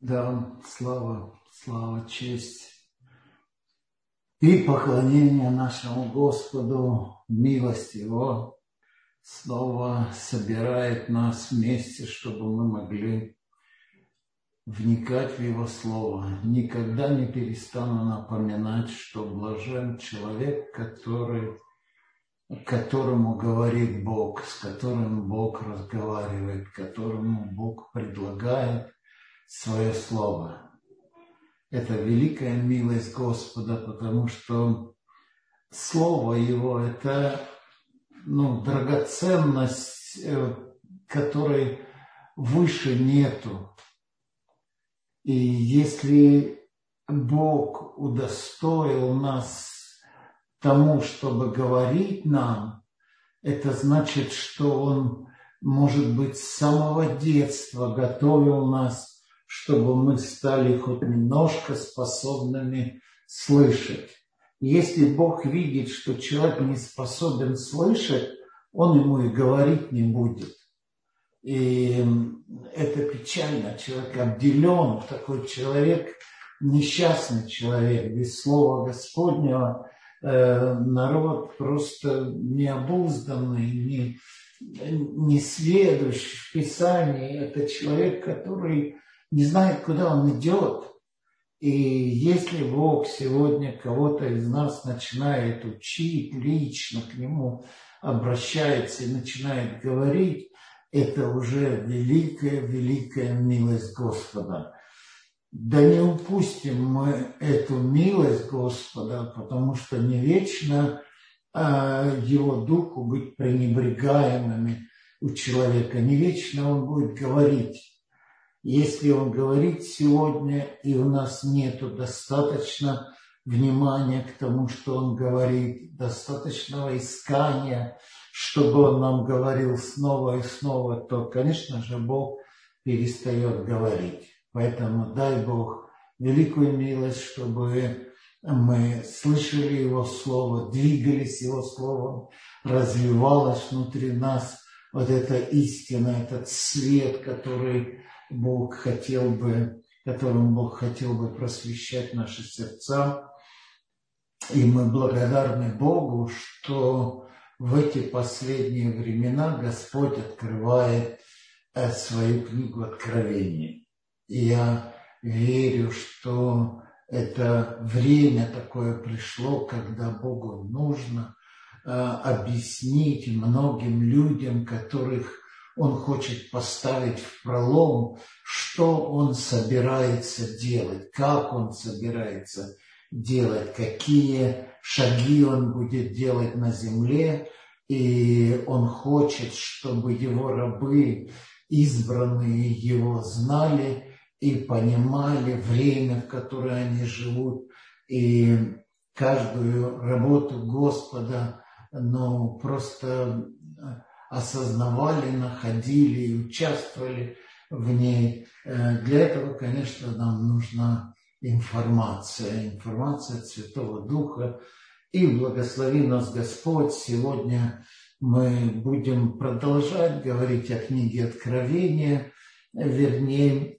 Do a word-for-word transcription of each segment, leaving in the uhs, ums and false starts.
Да, слава, слава, честь и поклонение нашему Господу, милость Его снова собирает нас вместе, чтобы мы могли вникать в Его Слово. Никогда не перестану напоминать, что блажен человек, который, которому говорит Бог, с которым Бог разговаривает, которому Бог предлагает свое Слово. Это великая милость Господа, потому что Слово Его – это ну, драгоценность, которой выше нету. И если Бог удостоил нас тому, чтобы говорить нам, это значит, что Он, может быть, с самого детства готовил нас, чтобы мы стали хоть немножко способными слышать. Если Бог видит, что человек не способен слышать, Он ему и говорить не будет. И это печально. Человек обделен, такой человек, несчастный человек. Без слова Господнего э, народ просто необузданный, не, не сведущий в Писании. Это человек, который не знает, куда он идет. И если Бог сегодня кого-то из нас начинает учить, лично к Нему обращается и начинает говорить, это уже великая-великая милость Господа. Да не упустим мы эту милость Господа, потому что не вечно а, Его Духу быть пренебрегаемыми у человека, не вечно Он будет говорить. Если Он говорит сегодня, и у нас нету достаточно внимания к тому, что Он говорит, достаточного искания, чтобы Он нам говорил снова и снова, то, конечно же, Бог перестает говорить. Поэтому дай Бог великую милость, чтобы мы слышали Его Слово, двигались Его Словом, развивалась внутри нас вот эта истина, этот свет, который Бог хотел бы, которым Бог хотел бы просвещать наши сердца. И мы благодарны Богу, что в эти последние времена Господь открывает свою книгу Откровения. И я верю, что это время такое пришло, когда Богу нужно объяснить многим людям, которых Он хочет поставить в пролом, что Он собирается делать, как Он собирается делать, какие шаги Он будет делать на земле. И Он хочет, чтобы Его рабы, избранные Его, знали и понимали время, в которое они живут, и каждую работу Господа, ну, просто осознавали, находили и участвовали в ней. Для этого, конечно, нам нужна информация, информация от Святого Духа. И благослови нас Господь. Сегодня мы будем продолжать говорить о книге Откровения, вернее,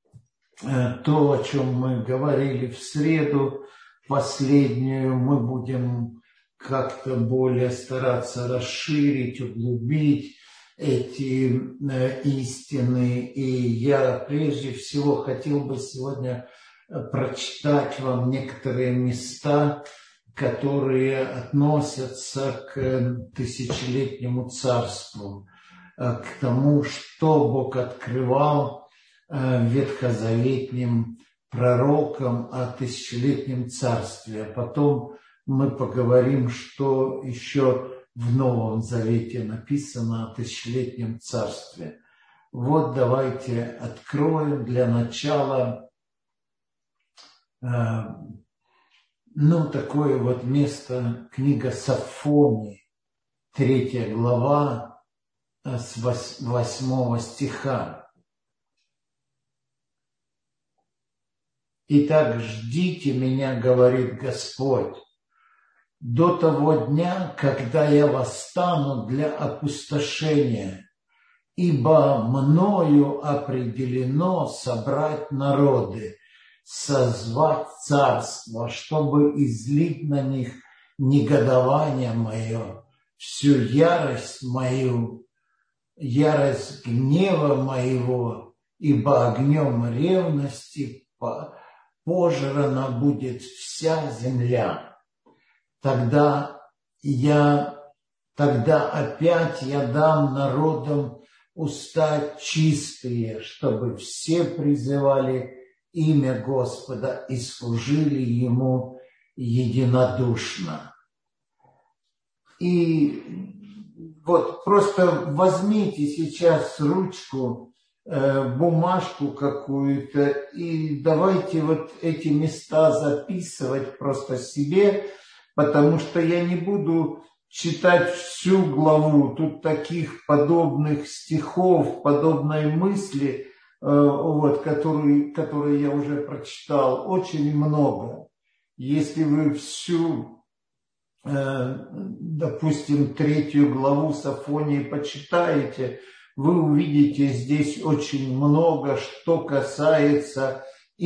то, о чем мы говорили в среду последнюю, мы будем как-то более стараться расширить, углубить эти э, истины. И я прежде всего хотел бы сегодня прочитать вам некоторые места, которые относятся к тысячелетнему царству, э, к тому, что Бог открывал э, ветхозаветным пророкам о тысячелетнем царстве. А потом мы поговорим, что еще в Новом Завете написано о тысячелетнем царстве. Вот давайте откроем для начала э, ну, такое вот место, книга Сафонии, третья глава, э, с восьмого стиха. «Итак, ждите меня, говорит Господь, до того дня, когда я восстану для опустошения ибо мною определено собрать народы, созвать царство, чтобы излить на них негодование мое, всю ярость мою, ярость гнева моего, ибо огнем ревности пожрана будет вся земля. Тогда я, тогда опять я дам народам уста чистые, чтобы все призывали имя Господа и служили Ему единодушно. И вот просто возьмите сейчас ручку, э, бумажку какую-то и давайте вот эти места записывать просто себе, потому что я не буду читать всю главу. Тут таких подобных стихов, подобной мысли, вот, которые, которые я уже прочитал, очень много. Если вы всю, допустим, третью главу Софонии почитаете, вы увидите здесь очень много, что касается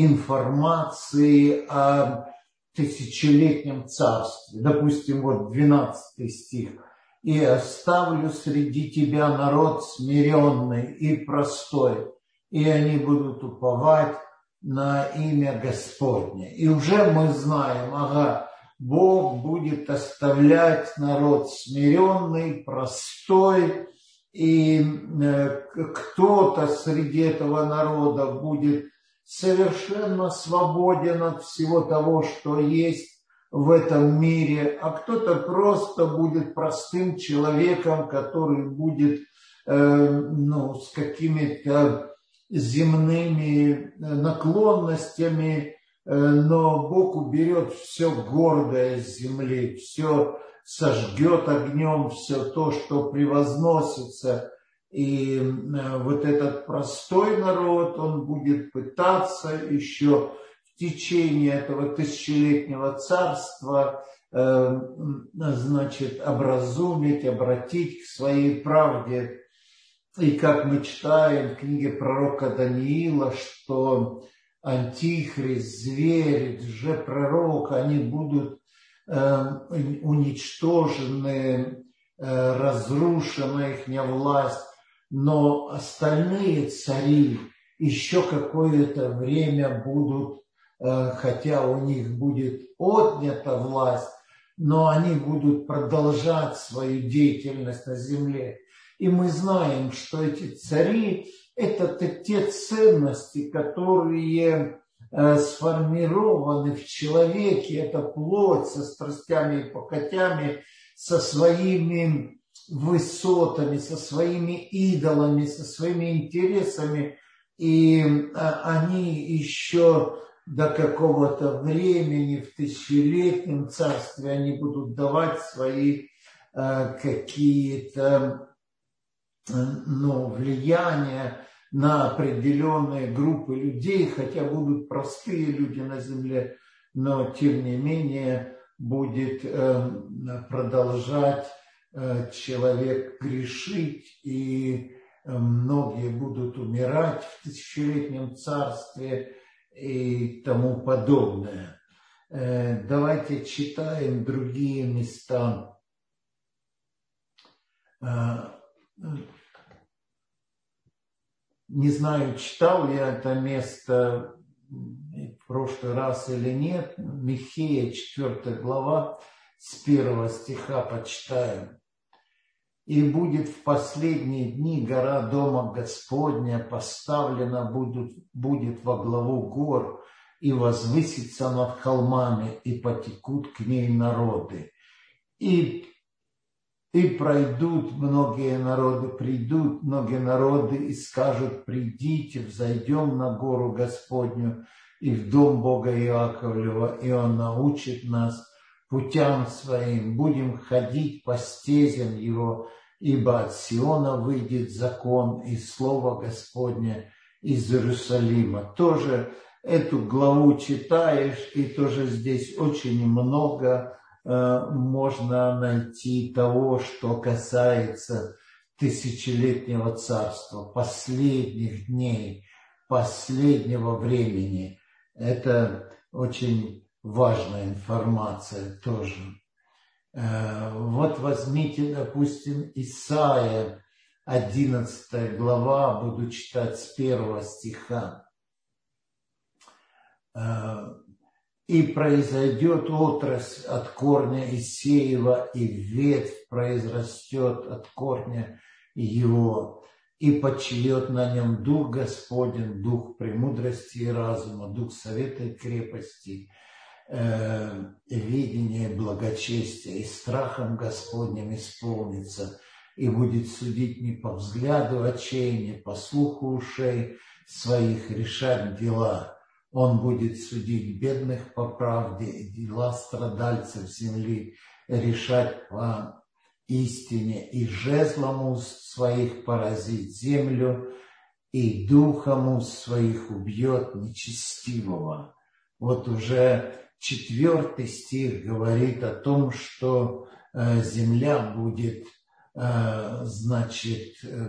информации о тысячелетнем царстве. Допустим, вот двенадцатый стих. «И оставлю среди тебя народ смиренный и простой, и они будут уповать на имя Господне». И уже мы знаем, ага, Бог будет оставлять народ смиренный, простой, и кто-то среди этого народа будет совершенно свободен от всего того, что есть в этом мире, а кто-то просто будет простым человеком, который будет э, ну, с какими-то земными наклонностями, э, но Бог уберет все гордое с земли, все сожгет огнем, все то, что превозносится. И вот этот простой народ, он будет пытаться еще в течение этого тысячелетнего царства, э, значит, образумить, обратить к своей правде. И как мы читаем в книге пророка Даниила, что антихрист, зверь, лжепророк, они будут э, уничтожены, э, разрушена их власть. Но остальные цари еще какое-то время будут, хотя у них будет отнята власть, но они будут продолжать свою деятельность на земле. И мы знаем, что эти цари – это те ценности, которые сформированы в человеке, это плоть со страстями и похотями, со своими высотами, со своими идолами, со своими интересами, и они еще до какого-то времени в тысячелетнем царстве они будут давать свои какие-то ну, влияния на определенные группы людей, хотя будут простые люди на земле, но тем не менее будет продолжать человек грешить, и многие будут умирать в тысячелетнем царстве и тому подобное. Давайте читаем другие места. Не знаю, читал я это место в прошлый раз или нет. Михея, четвёртая глава, с первого стиха почитаем. «И будет в последние дни гора Дома Господня поставлена будет, будет во главу гор, и возвысится над холмами, и потекут к ней народы. И, и пройдут многие народы, придут многие народы и скажут: придите, взойдем на гору Господню и в дом Бога Иаковлева, и Он научит нас путям своим, будем ходить по стезям Его, ибо от Сиона выйдет закон и слово Господне из Иерусалима». Тоже эту главу читаешь, и тоже здесь очень много э, можно найти того, что касается тысячелетнего царства, последних дней, последнего времени. Это очень важная информация тоже. Вот возьмите, допустим, Исайя, одиннадцатая глава, буду читать с первого стиха. «И произойдет отрасль от корня Исеева, и ветвь произрастет от корня его, и почиет на нем дух Господень, дух премудрости и разума, дух совета и крепости, э, видения и благочестия, и страхом Господним исполнится, и будет судить не по взгляду очей, не по слуху ушей своих, решать дела. Он будет судить бедных по правде, и дела страдальцев земли решать по истине, и жезлом уст своих поразит землю, и духом уст своих убьет нечестивого». Вот уже четвертый стих говорит о том, что э, земля будет, э, значит, э,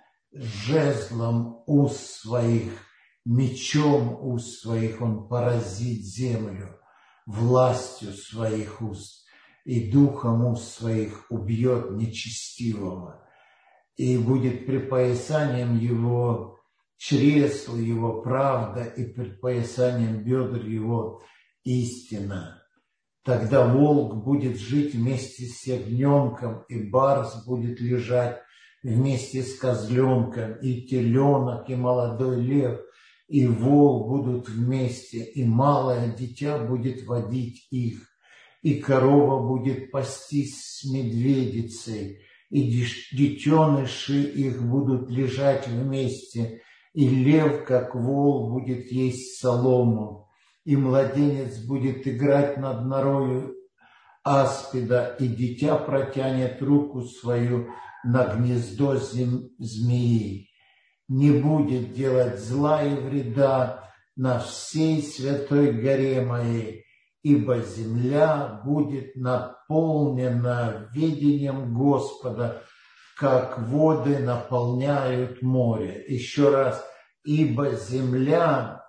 жезлом уст своих, мечом уст своих он поразит землю, властью своих уст, и духом уст своих убьет нечестивого, и будет припоясанием его чресл его правда, и припоясанием бедр его истина. Тогда волк будет жить вместе с ягненком, и барс будет лежать вместе с козленком, и теленок, и молодой лев, и вол будут вместе, и малое дитя будет водить их, и корова будет пастись с медведицей, и детеныши их будут лежать вместе, и лев, как вол, будет есть солому, и младенец будет играть над норою аспида, и дитя протянет руку свою на гнездо змеи. Не будет делать зла и вреда на всей святой горе моей, ибо земля будет наполнена ведением Господа, как воды наполняют море. Еще раз, ибо земля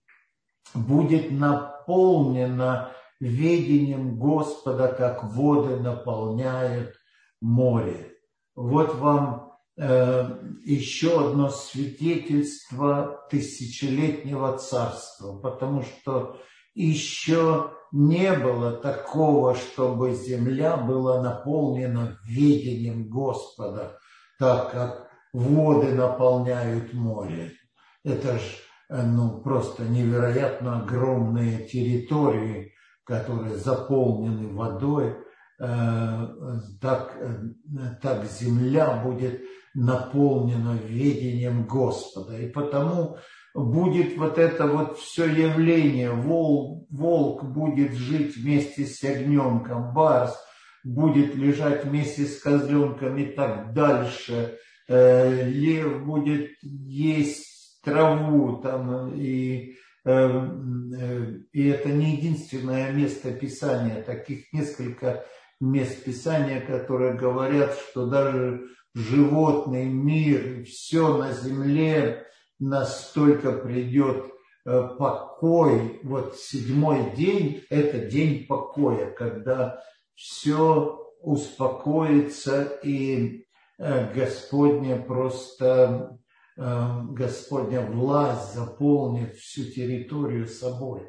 будет наполнена ведением Господа, как воды наполняют море. Вот вам э, еще одно свидетельство тысячелетнего царства, потому что еще не было такого, чтобы земля была наполнена ведением Господа, так как воды наполняют море. Это же ну, просто невероятно огромные территории, которые заполнены водой. Так, так земля будет наполнена ведением Господа. И потому будет вот это вот все явление. Волк, волк будет жить вместе с ягненком, барс будет лежать вместе с козленком и так дальше. Лев будет есть траву там, и, и это не единственное место Писания. Таких несколько мест Писания, которые говорят, что даже животный мир, все на земле настолько придет покой. Вот седьмой день – это день покоя, когда все успокоится и Господня просто, Господня власть заполнит всю территорию собой.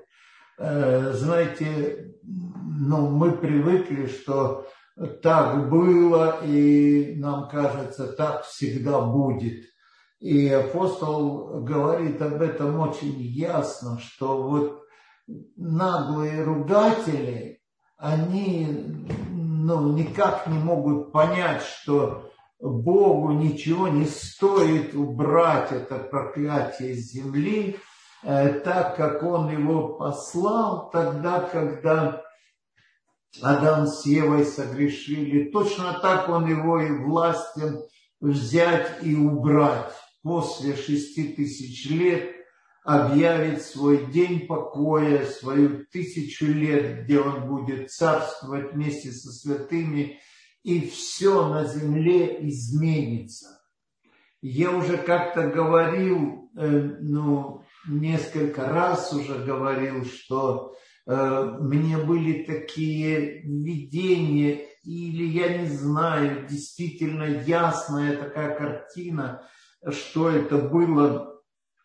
Знаете, ну, мы привыкли, что так было, и нам кажется, так всегда будет. И апостол говорит об этом очень ясно, что вот наглые ругатели, они ну, никак не могут понять, что Богу ничего не стоит убрать это проклятие с земли, так как Он его послал тогда, когда Адам с Евой согрешили. Точно так Он его и властен взять и убрать. После шести тысяч лет объявит свой день покоя, свою тысячу лет, где Он будет царствовать вместе со святыми, и все на земле изменится. Я уже как-то говорил, э, ну, несколько раз уже говорил, что э, мне были такие видения, или я не знаю, действительно ясная такая картина, что это было,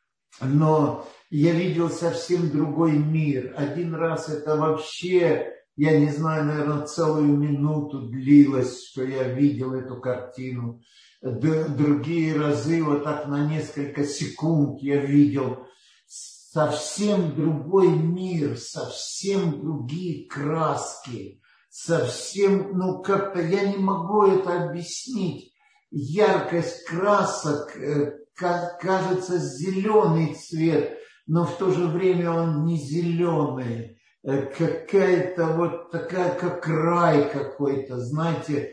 но я видел совсем другой мир. Один раз это вообще, я не знаю, наверное, целую минуту длилось, что я видел эту картину. Другие разы, вот так на несколько секунд я видел совсем другой мир, совсем другие краски, совсем, ну как-то я не могу это объяснить. Яркость красок, кажется, зеленый цвет, но в то же время он не зеленый, какая-то вот такая, как рай какой-то, знаете,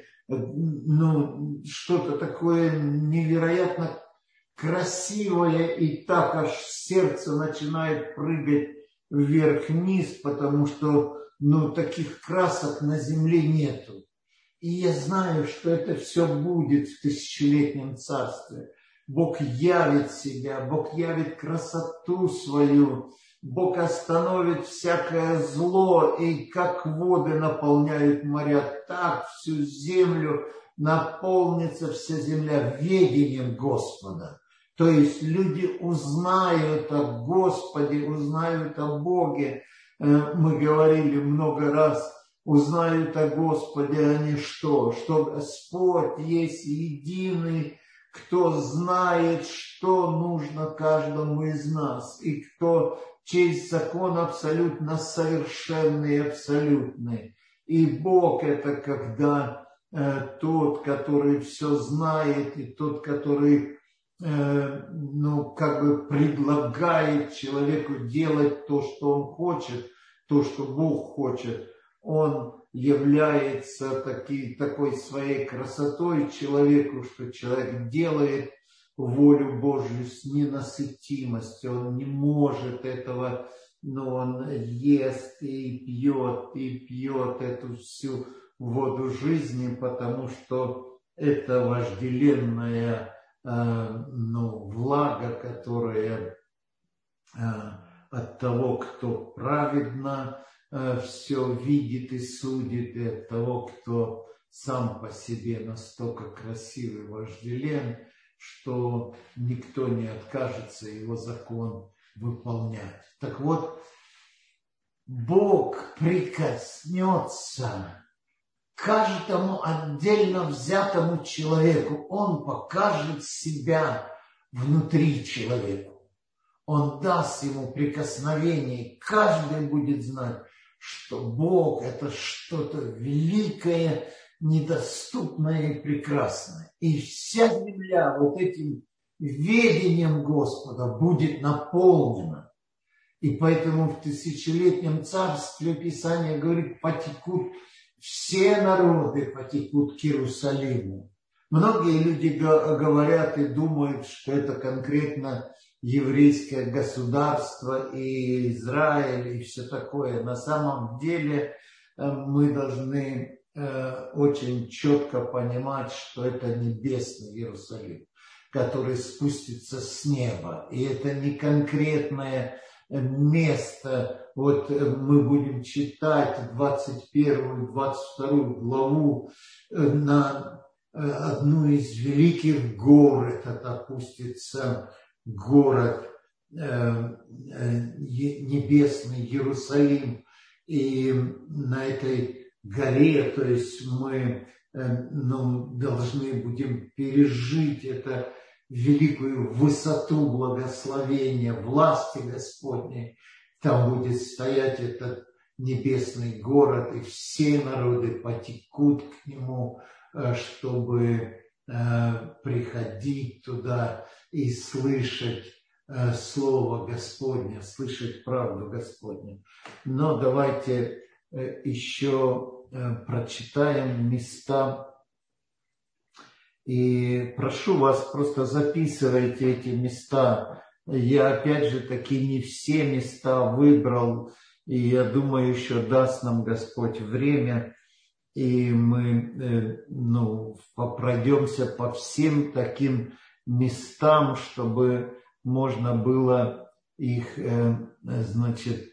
ну, что-то такое невероятно красивое, и так аж сердце начинает прыгать вверх-вниз, потому что, ну, таких красок на земле нету. И я знаю, что это все будет в тысячелетнем царстве. Бог явит себя, Бог явит красоту свою, Бог остановит всякое зло, и как воды наполняют моря, так всю землю наполнится вся земля ведением Господа. То есть люди узнают о Господе, узнают о Боге. Мы говорили много раз, узнают о Господе они что? Что Господь есть единый, кто знает, что нужно каждому из нас, и кто, чей закон абсолютно совершенный и абсолютный. И Бог это когда э, тот, который все знает, и тот, который э, ну, как бы предлагает человеку делать то, что он хочет, то, что Бог хочет. Он является таки, такой своей красотой человеку, что человек делает волю Божью с ненасытимостью. Он не может этого, но он ест и пьет, и пьет эту всю воду жизни, потому что это вожделенная э, ну, влага, которая э, от того, кто праведно все видит и судит, и от того, кто сам по себе настолько красивый, вожделен, что никто не откажется его закон выполнять. Так вот, Бог прикоснется к каждому отдельно взятому человеку, Он покажет себя внутри человека. Он даст ему прикосновение, и каждый будет знать, что Бог – это что-то великое, недоступное и прекрасное. И вся земля вот этим ведением Господа будет наполнена. И поэтому в тысячелетнем царстве Писание говорит, потекут все народы, потекут к Иерусалиму. Многие люди говорят и думают, что это конкретно еврейское государство и Израиль и все такое. На самом деле мы должны очень четко понимать, что это небесный Иерусалим, который спустится с неба. И это не конкретное место. Вот мы будем читать двадцать первую, двадцать вторую главу на одну из великих гор. Это опустится город небесный Иерусалим, и на этой горе, то есть мы ну, должны будем пережить это великую высоту благословения, власти Господней. Там будет стоять этот небесный город, и все народы потекут к нему, чтобы приходить туда и слышать э, Слово Господне, слышать правду Господню. Но давайте э, еще э, прочитаем места. И прошу вас, просто записывайте эти места. Я опять же таки не все места выбрал, и я думаю, еще даст нам Господь время и мы ну, пройдемся по всем таким местам, чтобы можно было их, значит,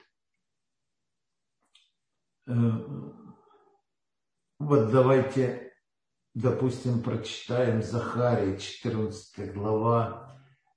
вот давайте, допустим, прочитаем Захарии, четырнадцатая глава,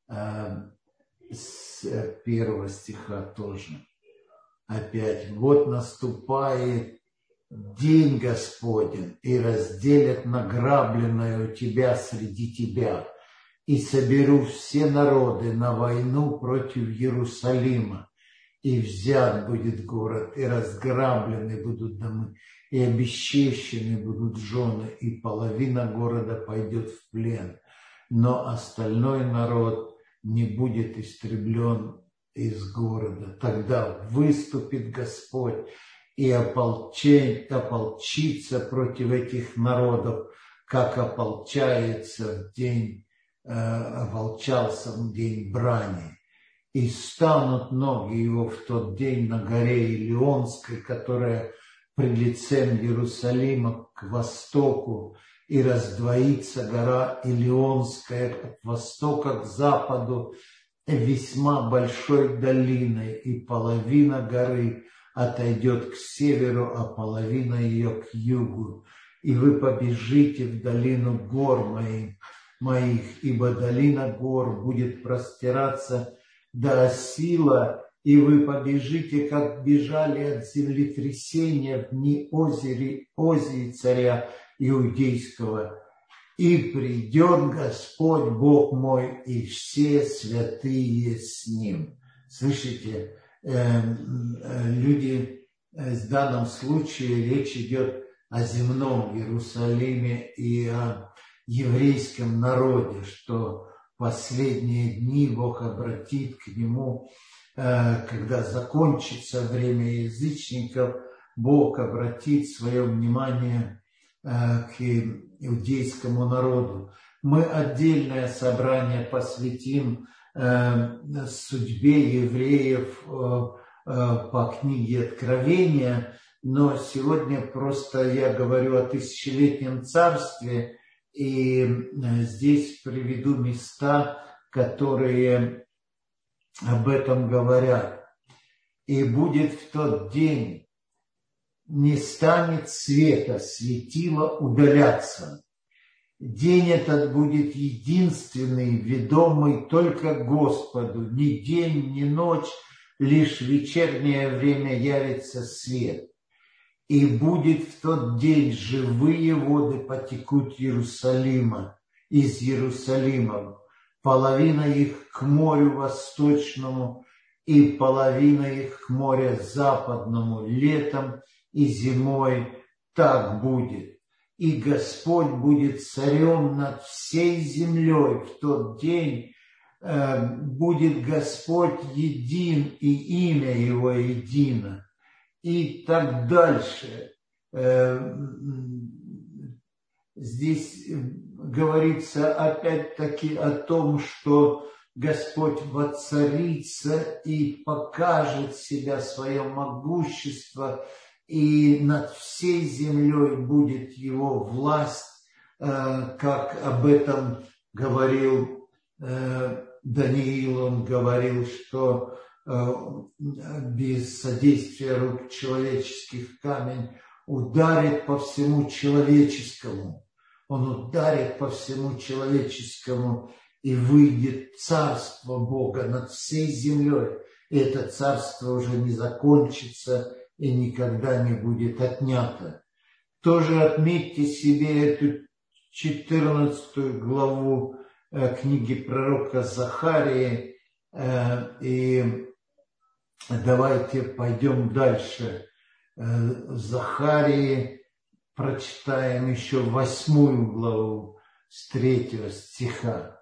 с первого стиха тоже. Опять, вот наступает день Господень, и разделят награбленное у тебя среди тебя, и соберу все народы на войну против Иерусалима, и взят будет город, и разграблены будут домы, и обесчещены будут жены, и половина города пойдет в плен, но остальной народ не будет истреблен из города. Тогда выступит Господь и ополчен, ополчится против этих народов, как ополчается в день, э, ополчался в день брани. И станут ноги его в тот день на горе Илионской, которая пред лицем Иерусалима к востоку, и раздвоится гора Илионская от востока к западу весьма большой долиной, и половина горы отойдет к северу, а половина ее к югу. И вы побежите в долину гор моих, моих, ибо долина гор будет простираться до Осила, и вы побежите, как бежали от землетрясения в дни Озии, Озии царя Иудейского. И придет Господь Бог мой, и все святые с Ним. Слышите, люди, в данном случае речь идет о земном Иерусалиме и о еврейском народе, что последние дни Бог обратит к Нему, когда закончится время язычников, Бог обратит свое внимание к иудейскому народу. Мы отдельное собрание посвятим судьбе евреев по книге Откровения, но сегодня просто я говорю о тысячелетнем царстве, и здесь приведу места, которые об этом говорят. И будет в тот день, не станет света, светила удаляться. День этот будет единственный, ведомый только Господу. Ни день, ни ночь, лишь в вечернее время явится свет. И будет в тот день живые воды потекут Иерусалима, из Иерусалима, половина их к морю восточному и половина их к морю западному, летом и зимой так будет. И Господь будет царем над всей землей. В тот день э, будет Господь един, и имя Его едино. И так дальше. Э, здесь говорится опять-таки о том, что Господь воцарится и покажет себя, свое могущество, и над всей землей будет его власть, как об этом говорил Даниил. Он говорил, что без содействия рук человеческих камень ударит по всему человеческому. Он ударит по всему человеческому, и выйдет царство Бога над всей землей. И это царство уже не закончится и никогда не будет отнято. Тоже отметьте себе эту четырнадцатую главу э, книги пророка Захарии, э, и давайте пойдем дальше. Э, Захарии прочитаем еще восьмую главу с третьего стиха.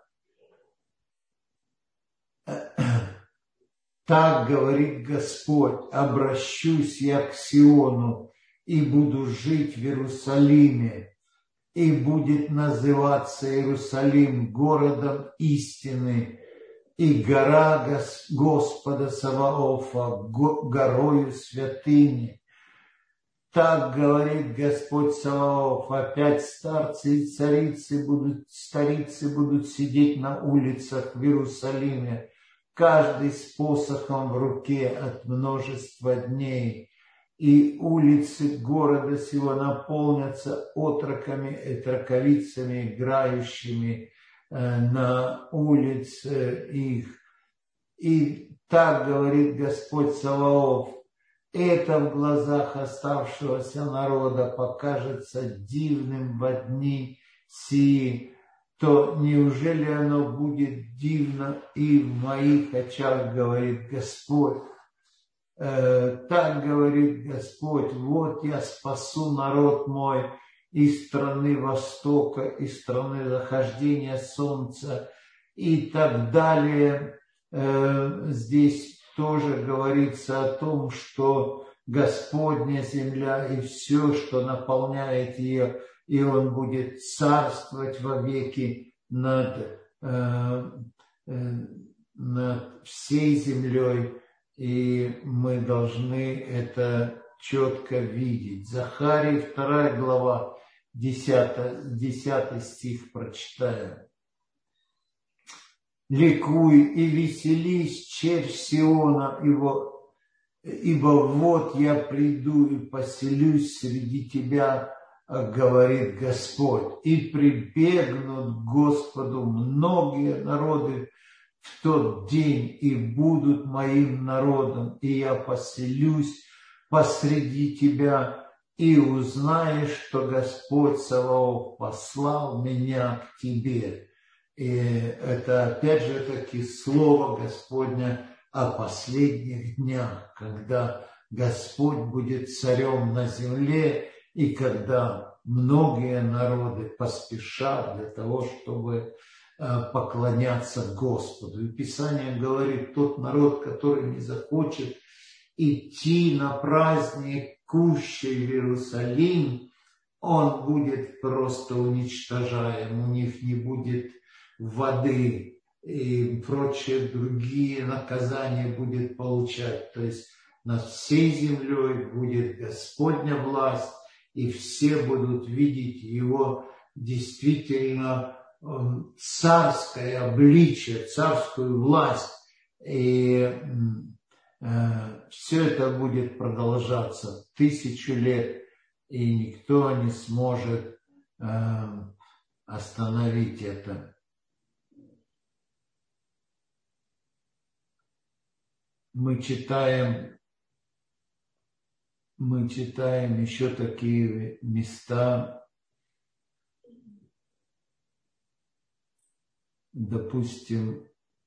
Так говорит Господь: обращусь я к Сиону и буду жить в Иерусалиме, и будет называться Иерусалим городом истины, и гора Господа Саваофа горою святыни. так говорит Господь Саваоф, опять старцы и царицы будут, старицы будут сидеть на улицах в Иерусалиме, каждый с посохом в руке от множества дней. И улицы города сего наполнятся отроками и траковицами, играющими э, на улице их. И так говорит Господь Саваоф, это в глазах оставшегося народа покажется дивным во дни сии, то неужели оно будет дивно и в моих очах, говорит Господь. Э, так говорит Господь, вот я спасу народ мой из страны востока, из страны захождения солнца и так далее. Э, здесь тоже говорится о том, что Господня земля и все, что наполняет ее, и Он будет царствовать вовеки над, э, э, над всей землей, и мы должны это четко видеть. Захарии вторая глава, десятый, десятый стих прочитаем. Ликуй и веселись, червь Сиона, его, ибо вот я приду и поселюсь среди тебя, говорит Господь, и прибегнут к Господу многие народы в тот день, и будут моим народом, и я поселюсь посреди тебя, и узнаешь, что Господь Саваоф послал меня к тебе. И это опять же таки слово Господня о последних днях, когда Господь будет царем на земле, и когда многие народы поспешат для того, чтобы поклоняться Господу. И Писание говорит, тот народ, который не захочет идти на праздник кущей в Иерусалим, он будет просто уничтожаем, у них не будет воды и прочие другие наказания будет получать. То есть над всей землей будет Господня власть, и все будут видеть его действительно царское обличие, царскую власть. И э, все это будет продолжаться тысячу лет, и никто не сможет э, остановить это. Мы читаем, мы читаем еще такие места, допустим,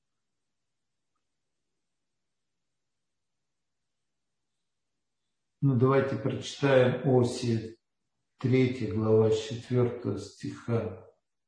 ну давайте прочитаем Осия, третья глава, с четвёртого стиха.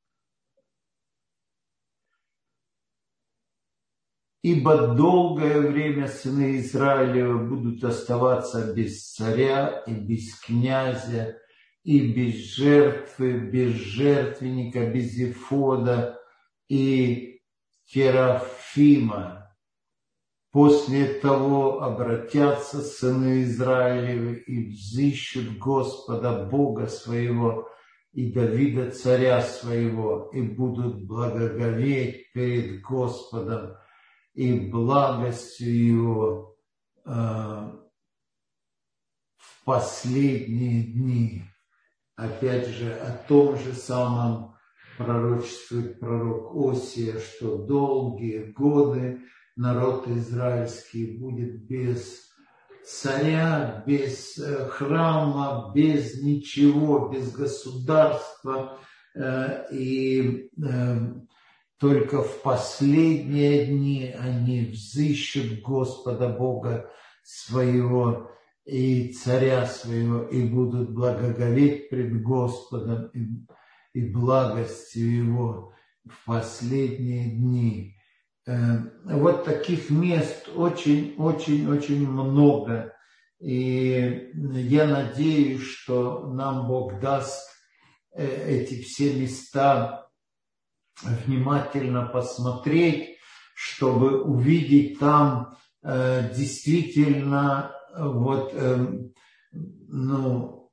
Ибо долгое время сыны Израилева будут оставаться без царя и без князя, и без жертвы, без жертвенника, без эфода и терафима. После того обратятся сыны Израилевы и взыщут Господа Бога своего и Давида царя своего, и будут благоговеть перед Господом и благостью его э, в последние дни. Опять же, о том же самом пророчествует пророк Осия, что долгие годы народ израильский будет без царя, без э, храма, без ничего, без государства, э, и э, только в последние дни они взыщут Господа Бога своего и царя своего, и будут благоговеть пред Господом и, и благостью его в последние дни. Вот таких мест очень-очень-очень много. И я надеюсь, что нам Бог даст эти все места внимательно посмотреть, чтобы увидеть там э, действительно вот э, ну,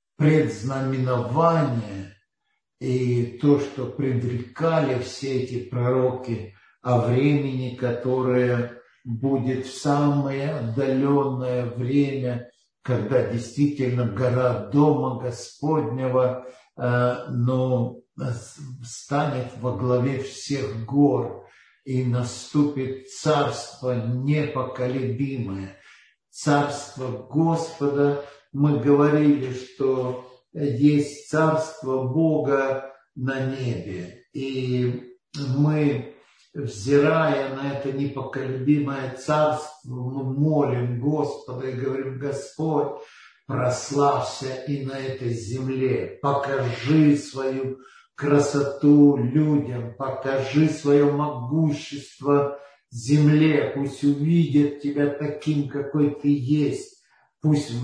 предзнаменование и то, что предрекали все эти пророки о времени, которое будет в самое отдаленное время, когда действительно гора Дома Господнего, э, ну, станет во главе всех гор, и наступит царство непоколебимое, царство Господа. Мы говорили, что есть царство Бога на небе, и мы, взирая на это непоколебимое царство, мы молим Господа и говорим: Господь, прославься и на этой земле, покажи свою красоту людям, покажи свое могущество земле, пусть увидят тебя таким, какой ты есть, пусть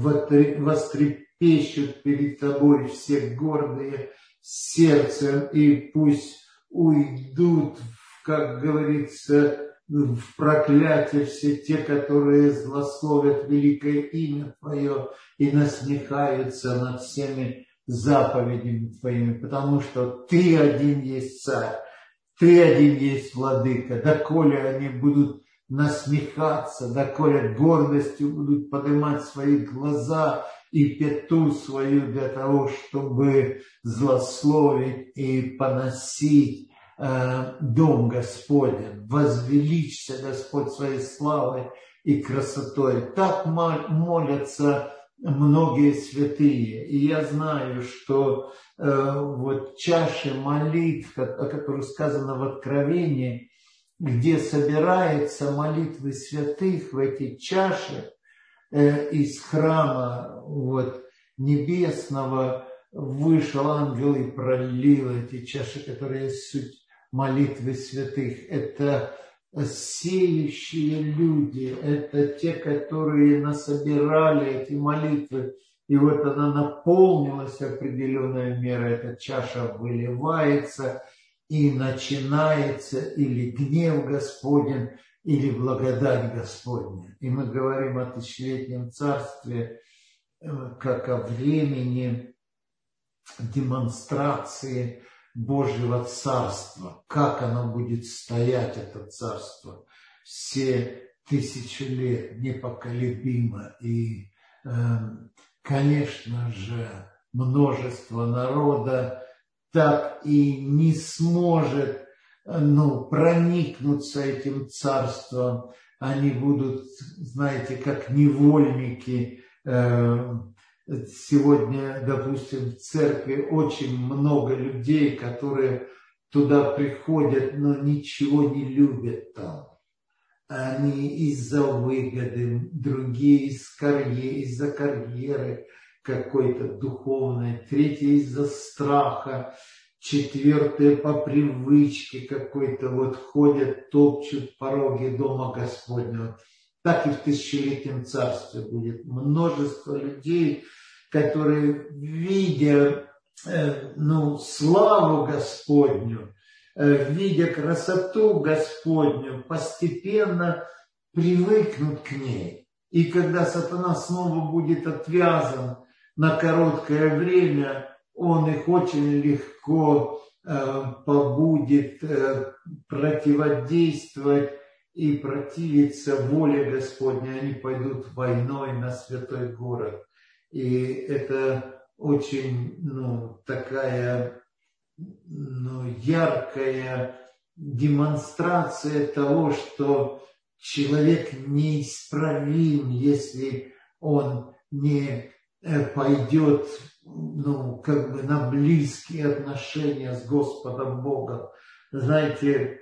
вострепещут перед тобой все гордые сердцем, и пусть уйдут, как говорится, в проклятие все те, которые злословят великое имя Твое и насмехаются над всеми заповедями Твоими, потому что Ты один есть царь, Ты один есть владыка. Доколе они будут насмехаться, доколе гордостью будут поднимать свои глаза и пяту свою для того, чтобы злословить и поносить э, Дом Господень, возвеличься Господь своей славой и красотой. Так молятся многие святые. И я знаю, что э, вот чаши молитв, о которых сказано в Откровении, где собираются молитвы святых, в эти чаши э, из храма вот, небесного вышел ангел и пролил эти чаши, которые суть молитвы святых. Это сеющие люди, это те, которые насобирали эти молитвы, и вот она наполнилась определенной мерой, эта чаша выливается, и начинается или гнев Господень, или благодать Господня. И мы говорим о тысячелетнем царстве, как о времени демонстрации Божьего Царства, как оно будет стоять, это Царство, все тысячи лет, непоколебимо. И, э, конечно же, множество народа так и не сможет, ну, проникнуться этим Царством. Они будут, знаете, как невольники. э, Сегодня, допустим, в церкви очень много людей, которые туда приходят, но ничего не любят там. Они из-за выгоды, другие из карьеры, из-за карьеры какой-то духовной, третьи из-за страха, четвертые по привычке какой-то вот ходят, топчут пороги Дома Господнего. Так и в тысячелетнем царстве будет множество людей, которые, видя э, ну, славу Господню, э, видя красоту Господню, постепенно привыкнут к ней. И когда сатана снова будет отвязан на короткое время, он их очень легко э, побудет э, противодействовать и противиться воле Господней. Они пойдут войной на святой город. И это очень, ну, такая, ну, яркая демонстрация того, что человек неисправим, если он не пойдет, ну, как бы на близкие отношения с Господом Богом. Знаете,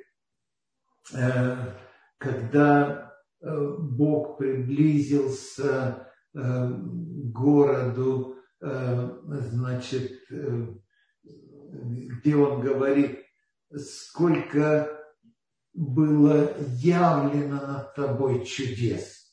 когда Бог приблизился к городу, значит, где он говорит, сколько было явлено над тобой чудес,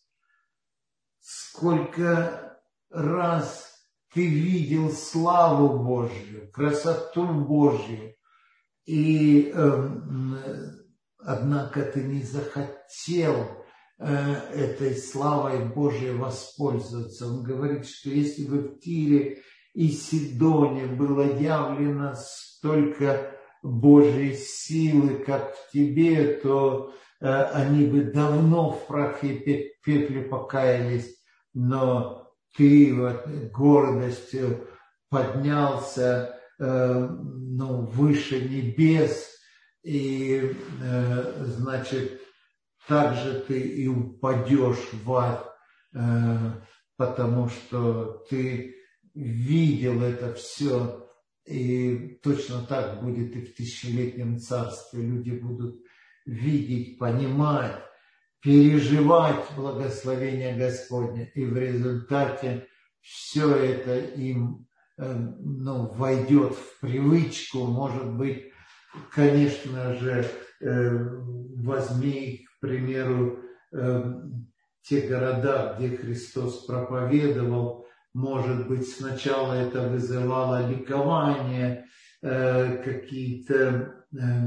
сколько раз ты видел славу Божью, красоту Божью, и э, однако ты не захотел этой славой Божьей воспользоваться. Он говорит, что если бы в Тире и Сидоне было явлено столько Божьей силы, как в тебе, то они бы давно в прахе и пепле покаялись, но ты вот гордостью поднялся ну, выше небес, и значит, также ты и упадешь в ад, потому что ты видел это все, и точно так будет и в тысячелетнем царстве. Люди будут видеть, понимать, переживать благословение Господне, и в результате все это им ну, войдет в привычку. Может быть, конечно же, возьми, к примеру, те города, где Христос проповедовал. Может быть, сначала это вызывало ликование, какие-то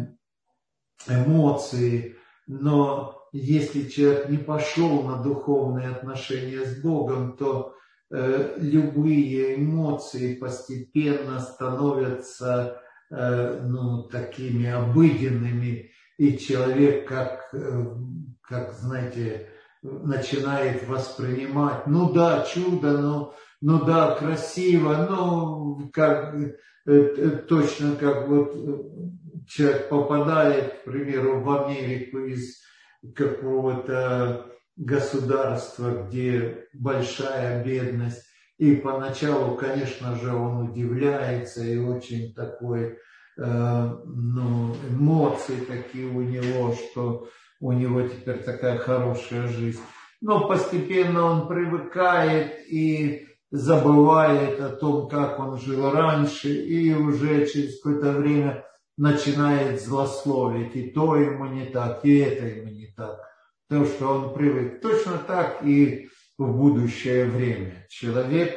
эмоции, но если человек не пошел на духовные отношения с Богом, то любые эмоции постепенно становятся ну, такими обыденными, и человек, как, как знаете, начинает воспринимать, ну да, чудо, ну, ну да, красиво, ну, как, точно как вот человек попадает, к примеру, в Америку из какого-то государства, где большая бедность, и поначалу, конечно же, он удивляется, и очень такой, э, ну, эмоции такие у него, что у него теперь такая хорошая жизнь. Но постепенно он привыкает и забывает о том, как он жил раньше, и уже через какое-то время начинает злословить. И то ему не так, и это ему не так. Потому что он привык. Точно так и в будущее время. Человек,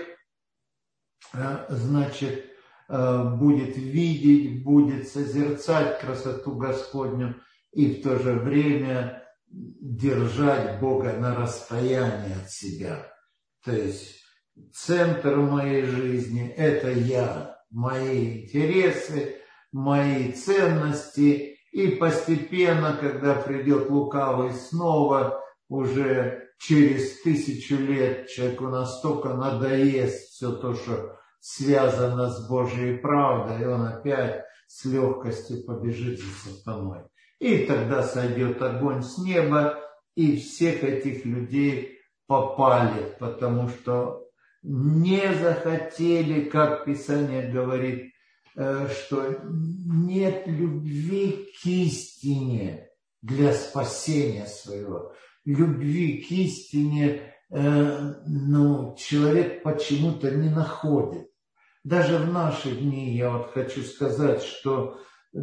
значит, будет видеть, будет созерцать красоту Господню и в то же время держать Бога на расстоянии от себя. То есть центр моей жизни – это я, мои интересы, мои ценности. И постепенно, когда придет лукавый снова, уже через тысячу лет человеку настолько надоест все то, что связано с Божьей правдой, и он опять с легкостью побежит за сатаной. И тогда сойдет огонь с неба, и всех этих людей попалит, потому что не захотели, как Писание говорит, что нет любви к истине для спасения своего. Любви к истине э, ну, человек почему-то не находит. Даже в наши дни я вот хочу сказать, что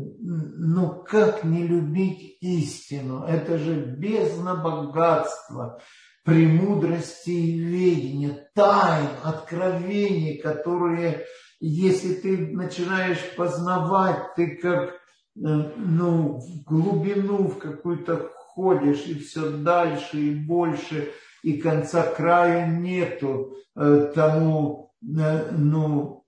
ну как не любить истину? Это же бездна богатства, премудрости и ведения, тайн, откровений, которые... Если ты начинаешь познавать, ты как ну, в глубину в какую-то ходишь, и все дальше и больше, и конца краю нету тому ну,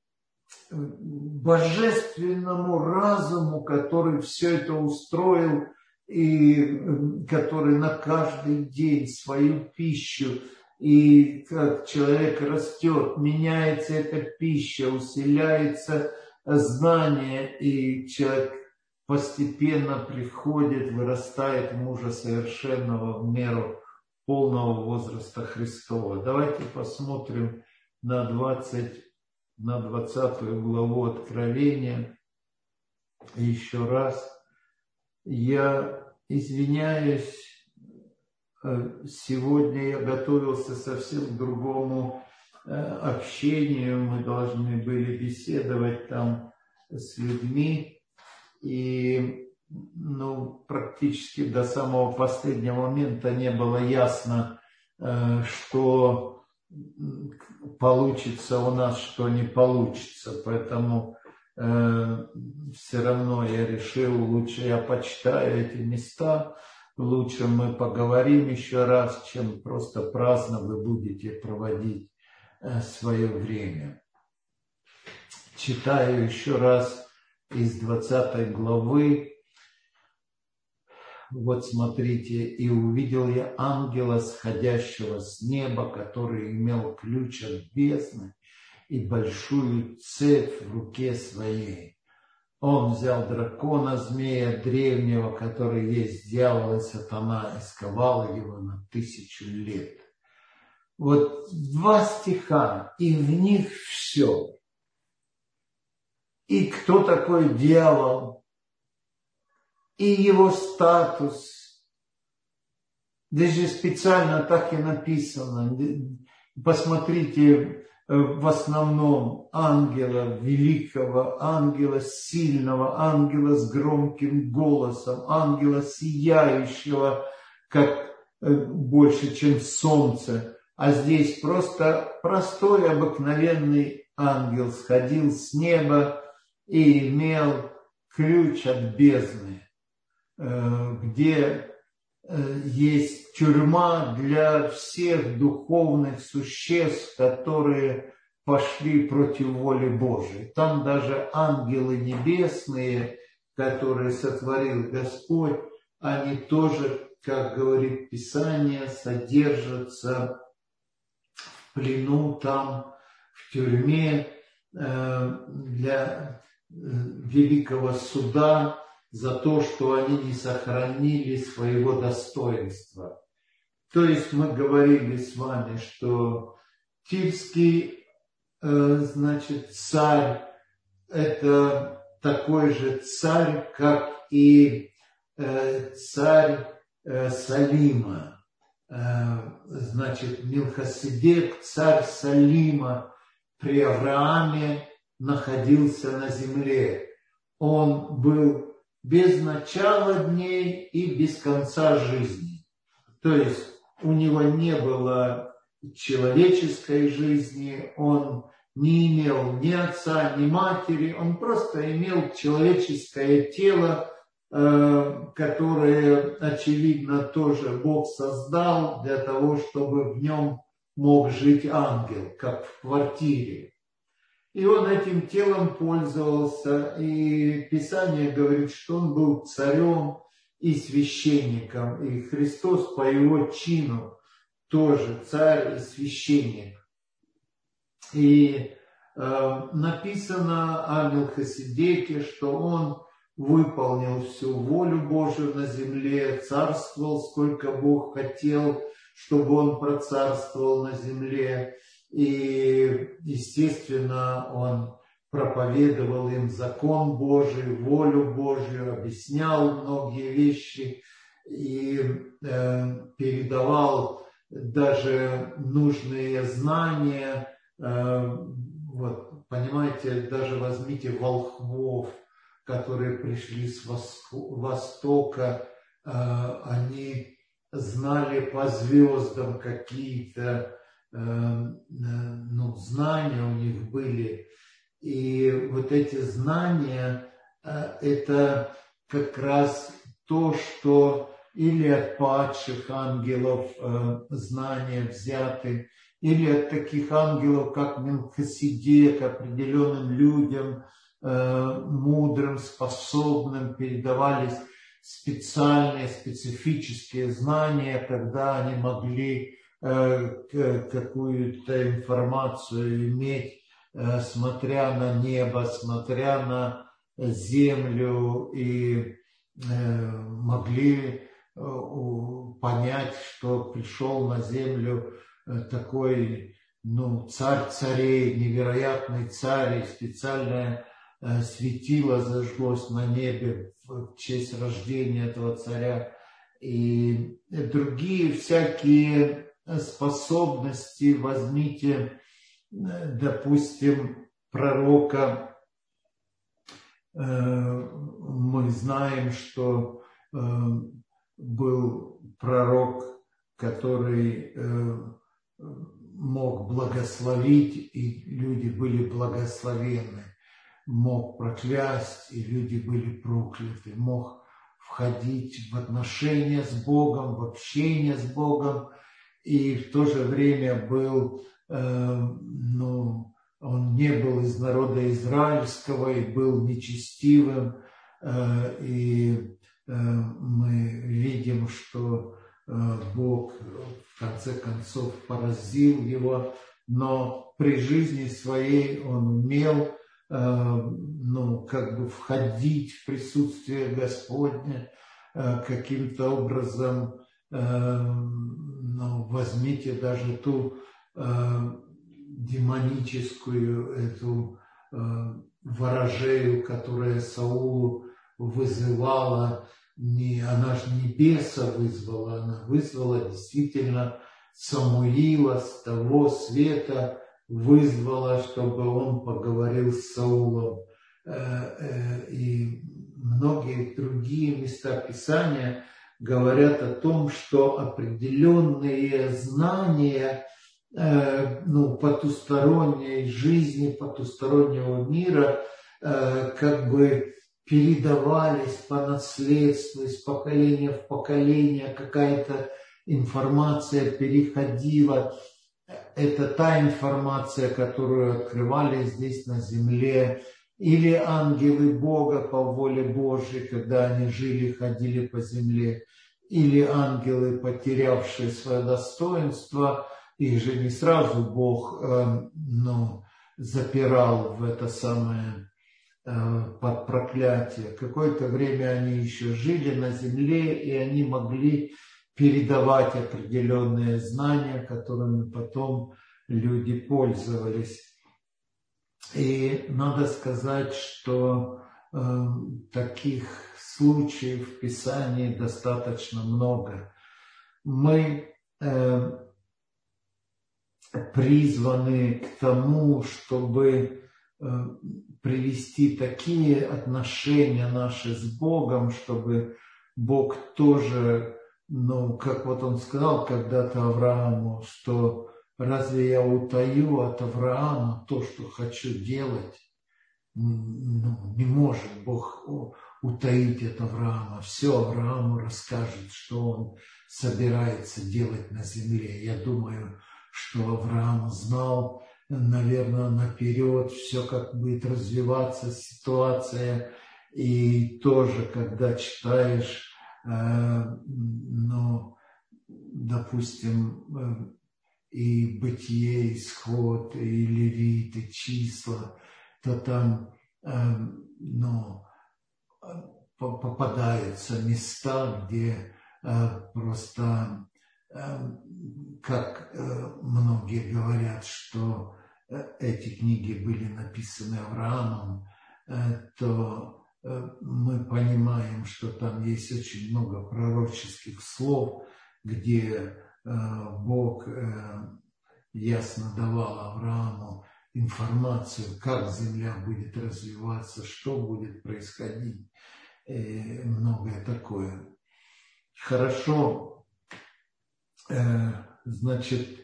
божественному разуму, который все это устроил, и который на каждый день свою пищу. И как человек растет, меняется эта пища, усиляется знание, и человек постепенно приходит, вырастает в мужа совершенного в меру полного возраста Христова. Давайте посмотрим на, двадцать, на двадцатую главу Откровения. Еще раз. Я извиняюсь. Сегодня я готовился совсем к другому общению. Мы должны были беседовать там с людьми. И ну, практически до самого последнего момента не было ясно, что получится у нас, что не получится. Поэтому все равно я решил, лучше я почитаю эти места. лучше мы поговорим еще раз, чем просто праздно вы будете проводить свое время. Читаю еще раз из двадцатой главы. Вот смотрите, «И увидел я ангела, сходящего с неба, который имел ключ от бездны и большую цепь в руке своей. Он взял дракона, змея древнего, который есть дьявол и сатана, и сковал его на тысячу лет». Вот два стиха, и в них все. И кто такой дьявол, и его статус. Даже специально так и написано. Посмотрите, в основном ангела великого, ангела сильного, ангела с громким голосом, ангела сияющего, как больше, чем солнце. А здесь просто простой, обыкновенный ангел сходил с неба и имел ключ от бездны, где есть тюрьма для всех духовных существ, которые пошли против воли Божией. Там даже ангелы небесные, которые сотворил Господь, они тоже, как говорит Писание, содержатся в плену там, в тюрьме для великого суда, за то, что они не сохранили своего достоинства. То есть мы говорили с вами, что Тирский, э, значит, царь, это такой же царь, как и э, царь э, Салима. Э, значит, Милхиседек, царь Салима, при Аврааме находился на земле. Он был без начала дней и без конца жизни. То есть у него не было человеческой жизни, он не имел ни отца, ни матери, он просто имел человеческое тело, которое, очевидно, тоже Бог создал для того, чтобы в нем мог жить ангел, как в квартире. И он этим телом пользовался, и Писание говорит, что он был царем и священником, и Христос по его чину тоже царь и священник. И э, написано о Милхиседеке, что он выполнил всю волю Божию на земле, царствовал, сколько Бог хотел, чтобы он процарствовал на земле. И, естественно, он проповедовал им закон Божий, волю Божию, объяснял многие вещи и э, передавал даже нужные знания. Э, вот, понимаете, даже возьмите волхвов, которые пришли с Востока, э, они знали по звездам какие-то, ну, знания у них были. И вот эти знания, это как раз то, что или от падших ангелов знания взяты, или от таких ангелов, как Милхиседек, определенным людям, мудрым, способным, передавались специальные, специфические знания, когда они могли какую-то информацию иметь, смотря на небо, смотря на землю, и могли понять, что пришел на землю такой, ну, царь царей, невероятный царь, и специальное светило зажглось на небе в честь рождения этого царя, и другие всякие способности. Возьмите, допустим, пророка. Мы знаем, что был пророк, который мог благословить, и люди были благословенны. Мог проклясть, и люди были прокляты. Мог входить в отношения с Богом, в общение с Богом, и в то же время был, э, ну, он не был из народа израильского и был нечестивым, э, и э, мы видим, что э, Бог в конце концов поразил его, но при жизни своей он умел ну, как бы входить в присутствие Господне каким-то образом. Ну, возьмите даже ту демоническую эту ворожею, которая Саулу вызывала, не, она же не беса вызвала, она вызвала действительно Самуила с того света, вызвала, чтобы он поговорил с Саулом. И многие другие места Писания говорят о том, что определенные знания, ну, потусторонней жизни, потустороннего мира, как бы передавались по наследству из поколения в поколение, какая-то информация переходила. Это та информация, которую открывали здесь на земле, или ангелы Бога по воле Божьей, когда они жили, ходили по земле, или ангелы, потерявшие свое достоинство, их же не сразу Бог э, ну, запирал в это самое э, под проклятие. Какое-то время они еще жили на земле, и они могли передавать определенные знания, которыми потом люди пользовались. И надо сказать, что э, таких случаев в Писании достаточно много. Мы э, призваны к тому, чтобы э, привести такие отношения наши с Богом, чтобы Бог тоже, ну, как вот он сказал когда-то Аврааму, что разве я утаю от Авраама то, что хочу делать? Ну, не может Бог утаить от Авраама. Все Аврааму расскажет, что он собирается делать на земле. Я думаю, что Авраам знал, наверное, наперед все, как будет развиваться ситуация. И тоже, когда читаешь, э, ну, допустим, э, и Бытие, Исход, и Левит, и Числа, то там э, ну, попадаются места, где э, просто, э, как э, многие говорят, что э, эти книги были написаны Авраамом, э, то э, мы понимаем, что там есть очень много пророческих слов, где Бог ясно давал Аврааму информацию, как земля будет развиваться, что будет происходить, и многое такое. Хорошо, значит,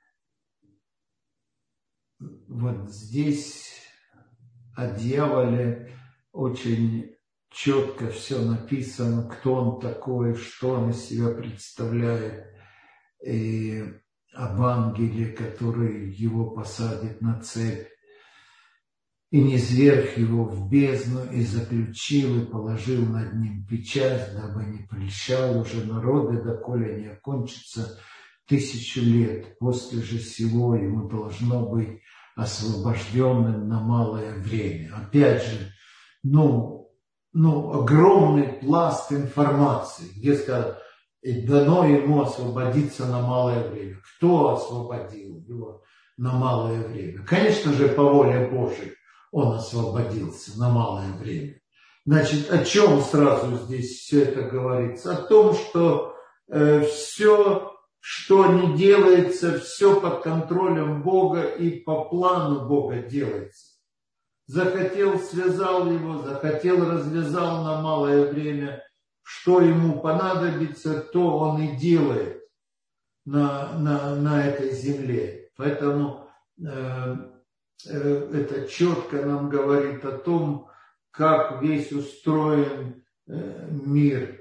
вот здесь о дьяволе очень четко все написано, кто он такой, что он из себя представляет. И об ангеле, который его посадит на цепь, и низверг его в бездну, и заключил, и положил над ним печать, дабы не прельщал уже народы, доколе не окончится тысячу лет. После же сего ему должно быть освобожденным на малое время. Опять же, ну, ну огромный пласт информации, где сказано, и дано ему освободиться на малое время. Кто освободил его на малое время? Конечно же, по воле Божией он освободился на малое время. Значит, о чем сразу здесь все это говорится? О том, что э, все, что не делается, все под контролем Бога и по плану Бога делается. Захотел, связал его, захотел, развязал на малое время. Что ему понадобится, то он и делает на, на, на этой земле. Поэтому э, э, это четко нам говорит о том, как весь устроен мир,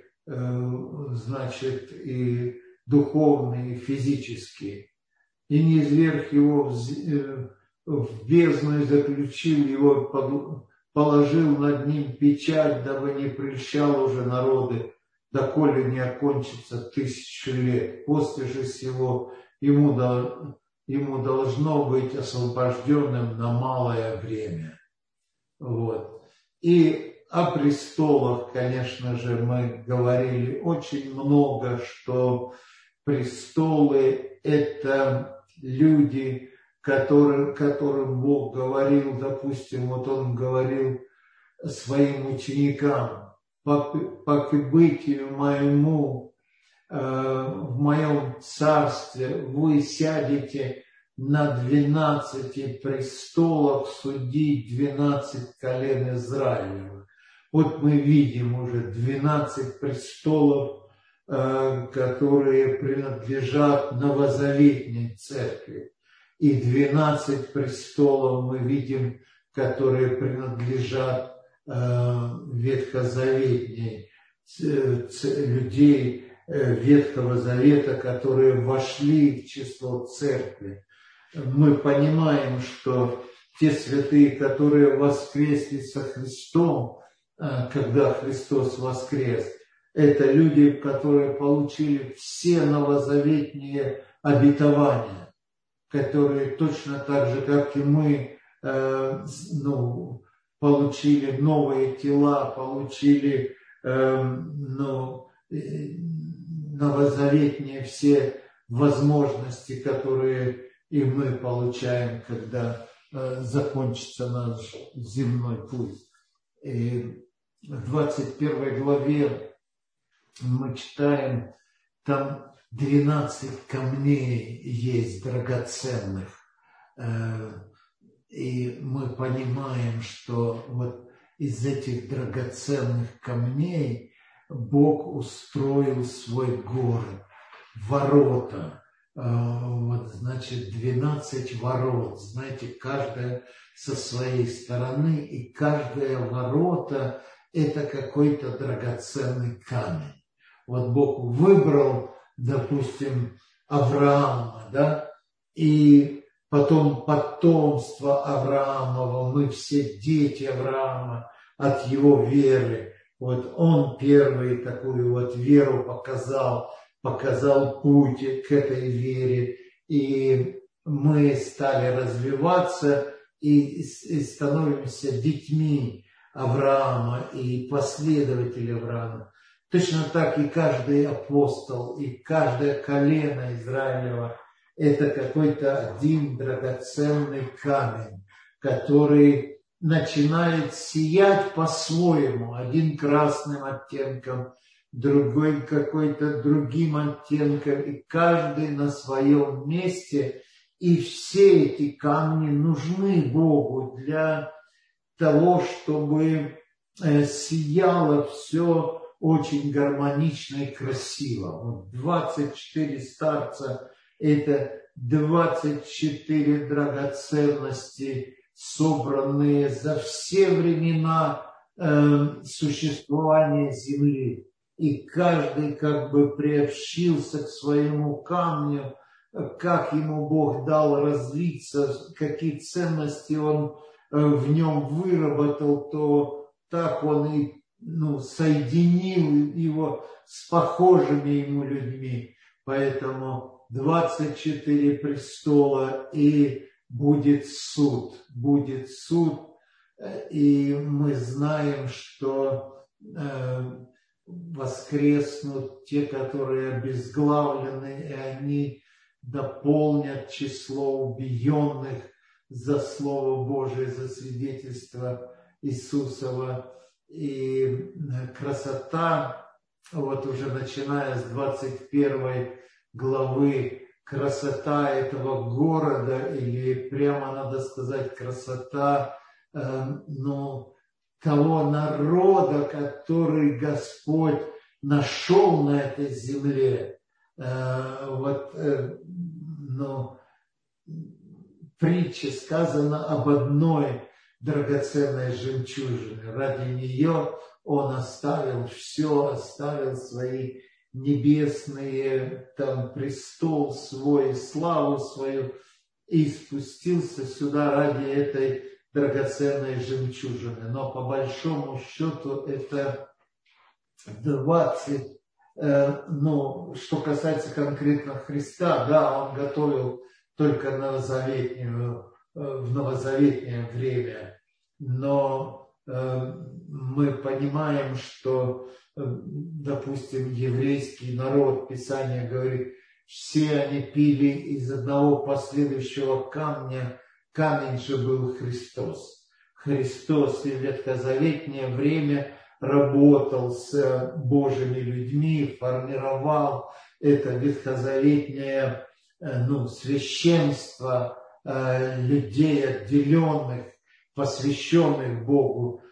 значит, и духовный, и физический. И не изверг его в бездну и заключил его, положил над ним печать, дабы не прельщал уже народы, доколе не окончится тысячи лет. После же сего ему, до, ему должно быть освобожденным на малое время. Вот. И о престолах, конечно же, мы говорили очень много, что престолы – это люди, которым, которым Бог говорил, допустим, вот Он говорил своим ученикам: по, по прибытию моему э, в моем царстве вы сядете на двенадцати престолах судить двенадцать колен Израилевых. Вот мы видим уже двенадцать престолов, э, которые принадлежат новозаветной церкви. И двенадцать престолов мы видим, которые принадлежат э, ветхозаветней, ц, ц, людей э, Ветхого Завета, которые вошли в число церкви. Мы понимаем, что те святые, которые воскресли со Христом, э, когда Христос воскрес, это люди, которые получили все новозаветные обетования, которые точно так же, как и мы, э, ну, получили новые тела, получили э, ну, новозаветные все возможности, которые и мы получаем, когда э, закончится наш земной путь. И в двадцать первой главе мы читаем, там двенадцать камней есть драгоценных. И мы понимаем, что вот из этих драгоценных камней Бог устроил свой город, ворота. Вот, значит, двенадцать ворот. Знаете, каждая со своей стороны, и каждое ворота – это какой-то драгоценный камень. Вот Бог выбрал, допустим, Авраама, да, и потом потомство Авраамова, мы все дети Авраама от его веры. Вот он первый такую вот веру показал, показал путь к этой вере, и мы стали развиваться и, и становимся детьми Авраама и последователей Авраама. Точно так и каждый апостол, и каждое колено Израилева – это какой-то один драгоценный камень, который начинает сиять по-своему, один красным оттенком, другой какой-то другим оттенком, и каждый на своем месте. И все эти камни нужны Богу для того, чтобы сияло все очень гармонично и красиво. Вот двадцать четыре старца – это двадцать четыре драгоценности, собранные за все времена э, существования Земли. И каждый как бы приобщился к своему камню, как ему Бог дал развиться, какие ценности он э, в нем выработал, то так он и ну, соединил его с похожими ему людьми. Поэтому двадцать четыре престола, и будет суд, будет суд, и мы знаем, что э, воскреснут те, которые обезглавлены, и они дополнят число убиенных за Слово Божие, за свидетельство Иисусова. И красота, вот уже начиная с двадцать первой главы, красота этого города, или прямо надо сказать, красота э, ну, того народа, который Господь нашел на этой земле. Э, вот, э, ну, притче сказано об одной драгоценной жемчужине. Ради нее Он оставил все, оставил свои небесные, там, престол свой, славу свою, и спустился сюда ради этой драгоценной жемчужины. Но по большому счету это двадцать, э, ну, что касается конкретно Христа, да, он готовил только новозаветную, э, в новозаветнее время, но э, мы понимаем, что, э, допустим, еврейский народ, Писание говорит, все они пили из одного последующего камня, камень же был Христос. Христос и в ветхозаветнее время работал с Божьими людьми, формировал это ветхозаветнее, ну, священство людей, отделенных, посвященных Богу.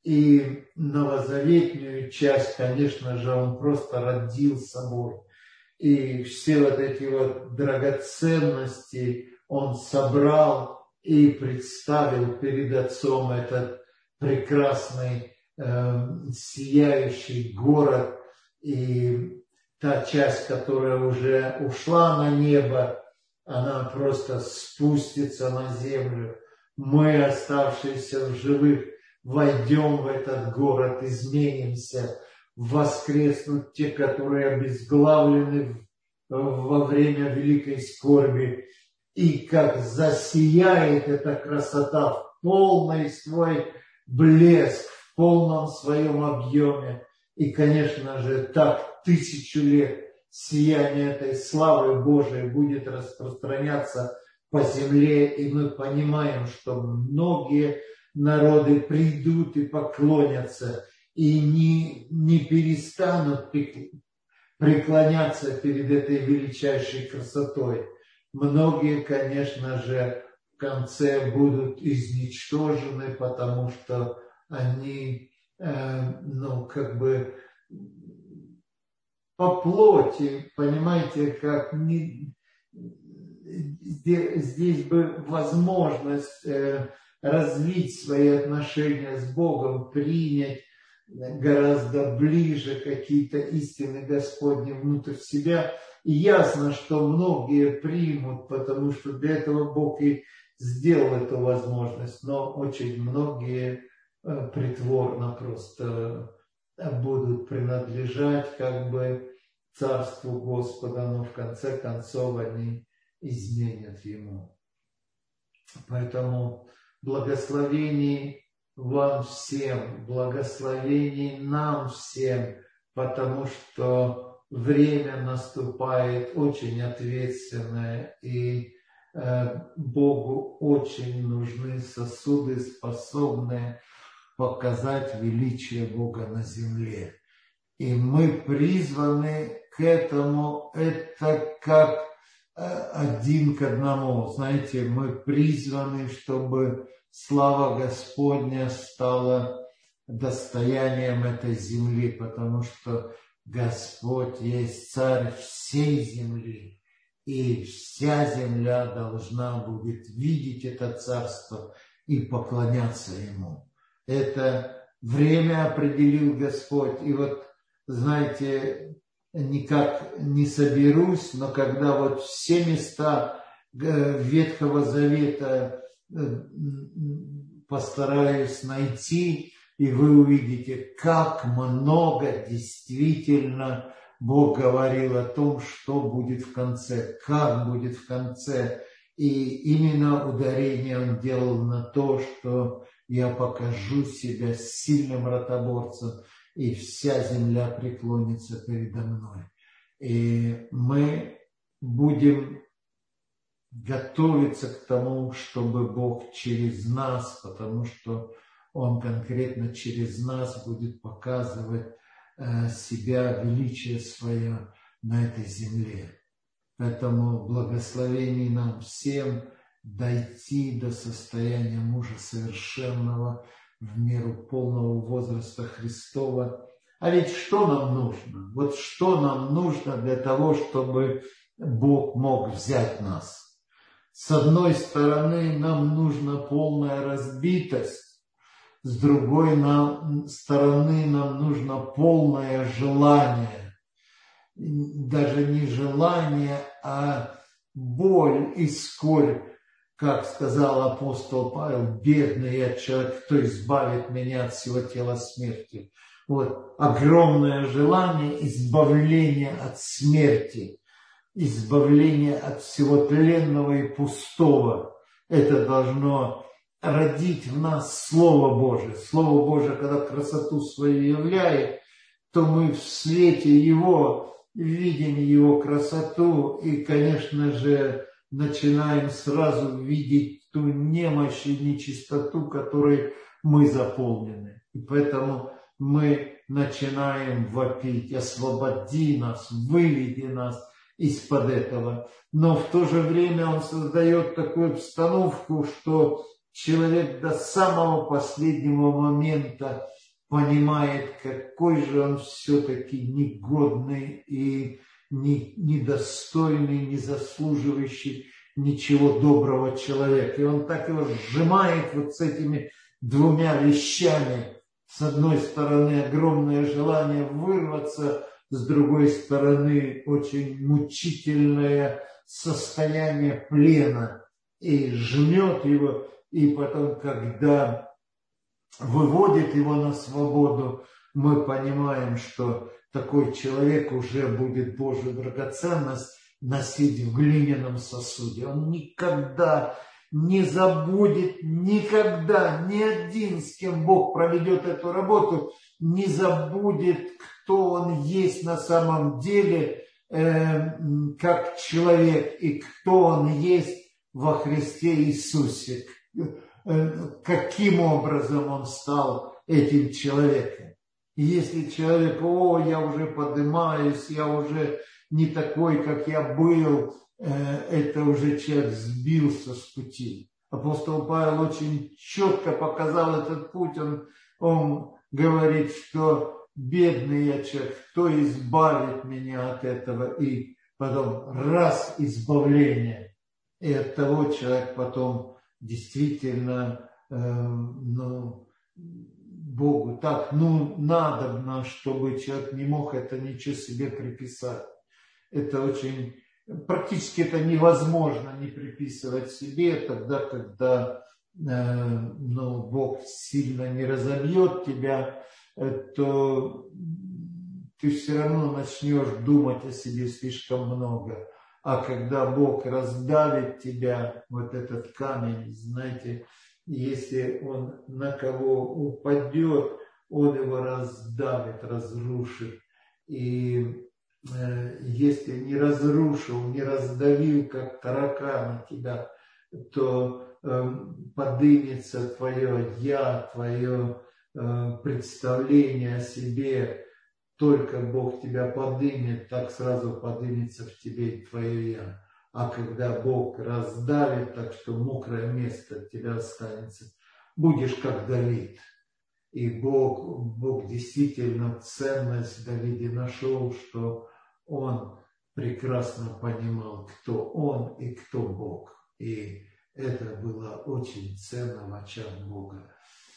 И новозаветную часть, конечно же, он просто родил собой. И все вот эти вот драгоценности он собрал и представил перед Отцом этот прекрасный, э, сияющий город. И та часть, которая уже ушла на небо, она просто спустится на землю. Мы, оставшиеся в живых, войдем в этот город, изменимся, воскреснут те, которые обезглавлены во время великой скорби. И как засияет эта красота в полный свой блеск, в полном своем объеме. И, конечно же, так тысячу лет сияние этой славы Божией будет распространяться по земле. И мы понимаем, что многие народы придут и поклонятся, и не, не перестанут преклоняться перед этой величайшей красотой. Многие, конечно же, в конце будут изничтожены, потому что они, э, ну, как бы по плоти, понимаете, как не, здесь, здесь бы возможность э, развить свои отношения с Богом, принять гораздо ближе какие-то истины Господни внутрь себя. И ясно, что многие примут, потому что для этого Бог и сделал эту возможность, но очень многие э, притворно просто будут принадлежать как бы Царству Господа, но в конце концов они изменят Ему. Поэтому благословений вам всем, благословений нам всем, потому что время наступает очень ответственное, и э, Богу очень нужны сосуды, способные показать величие Бога на земле. И мы призваны к этому, это как один к одному. Знаете, мы призваны, чтобы слава Господня стала достоянием этой земли, потому что Господь есть Царь всей земли, и вся земля должна будет видеть это царство и поклоняться Ему. Это время определил Господь. И вот, знаете, никак не соберусь, но когда вот все места Ветхого Завета постараюсь найти, и вы увидите, как много действительно Бог говорил о том, что будет в конце, как будет в конце. И именно ударение Он делал на то, что я покажу себя сильным ротоборцем, и вся земля преклонится передо мной. И мы будем готовиться к тому, чтобы Бог через нас, потому что Он конкретно через нас будет показывать э, себя, величие свое на этой земле. Поэтому благословений нам всем дойти до состояния мужа совершенного в меру полного возраста Христова. А ведь что нам нужно? Вот что нам нужно для того, чтобы Бог мог взять нас? С одной стороны, нам нужна полная разбитость. с другой нам, стороны нам нужно полное желание. Даже не желание, а боль и скорбь. Как сказал апостол Павел, бедный я человек, кто избавит меня от всего тела смерти. Вот, огромное желание избавления от смерти, избавления от всего тленного и пустого. Это должно родить в нас Слово Божие. Слово Божие, когда красоту свою являет, то мы в свете Его видим Его красоту и, конечно же, начинаем сразу видеть ту немощь и нечистоту, которой мы заполнены. И поэтому мы начинаем вопить: освободи нас, выведи нас из-под этого. Но в то же время он создает такую обстановку, что человек до самого последнего момента понимает, какой же он все-таки негодный и недостойный, не заслуживающий ничего доброго человек. И он так его сжимает вот с этими двумя вещами. С одной стороны, огромное желание вырваться, с другой стороны, очень мучительное состояние плена. И жмет его, и потом, когда выводит его на свободу, мы понимаем, что такой человек уже будет Божью драгоценность носить в глиняном сосуде. Он никогда не забудет, никогда ни один, с кем Бог проведет эту работу, не забудет, кто он есть на самом деле, э, как человек, и кто он есть во Христе Иисусе. Каким образом он стал этим человеком. И если человек: о, я уже поднимаюсь, я уже не такой, как я был, это уже человек сбился с пути. Апостол Павел очень четко показал этот путь. Он, он говорит, что бедный я человек, кто избавит меня от этого? И потом раз избавление. И от того человек потом действительно, э, ну, Богу так, ну, надобно, чтобы человек не мог это ничего себе приписать. Это очень, практически это невозможно не приписывать себе, тогда, когда э, ну, Бог сильно не разобьет тебя, то ты все равно начнешь думать о себе слишком много. А когда Бог раздавит тебя, вот этот камень, знаете, если он на кого упадет, он его раздавит, разрушит. И э, если не разрушил, не раздавил, как таракана тебя, то э, подымется твое «я», твое э, представление о себе. Только Бог тебя подымет, так сразу подымется в тебе и твое «я». А когда Бог раздавит, так что мокрое место от тебя останется, будешь как Давид. И Бог, Бог действительно ценность в Давиде нашел, что он прекрасно понимал, кто он и кто Бог. И это было очень ценно в очах Бога.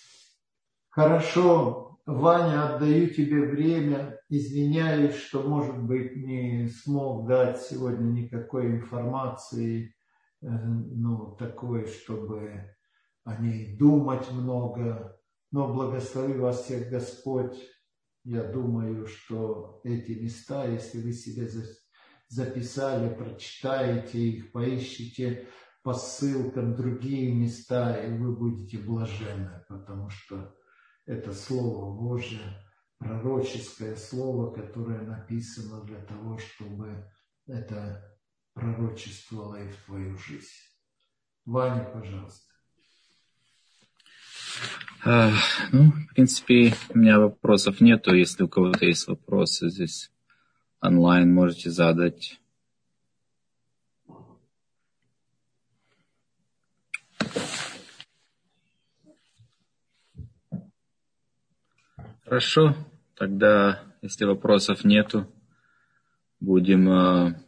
Хорошо. Ваня, отдаю тебе время, извиняюсь, что, может быть, не смог дать сегодня никакой информации, ну, такой, чтобы о ней думать много, но благослови вас всех Господь. Я думаю, что эти места, если вы себе записали, прочитаете их, поищите по ссылкам другие места, и вы будете блаженны, потому что это Слово Божье, пророческое Слово, которое написано для того, чтобы это пророчествовало и в твою жизнь. Ваня, пожалуйста. А, ну, в принципе, у меня вопросов нету. Если у кого-то есть вопросы здесь онлайн, можете задать. Хорошо, тогда, если вопросов нету, будем э,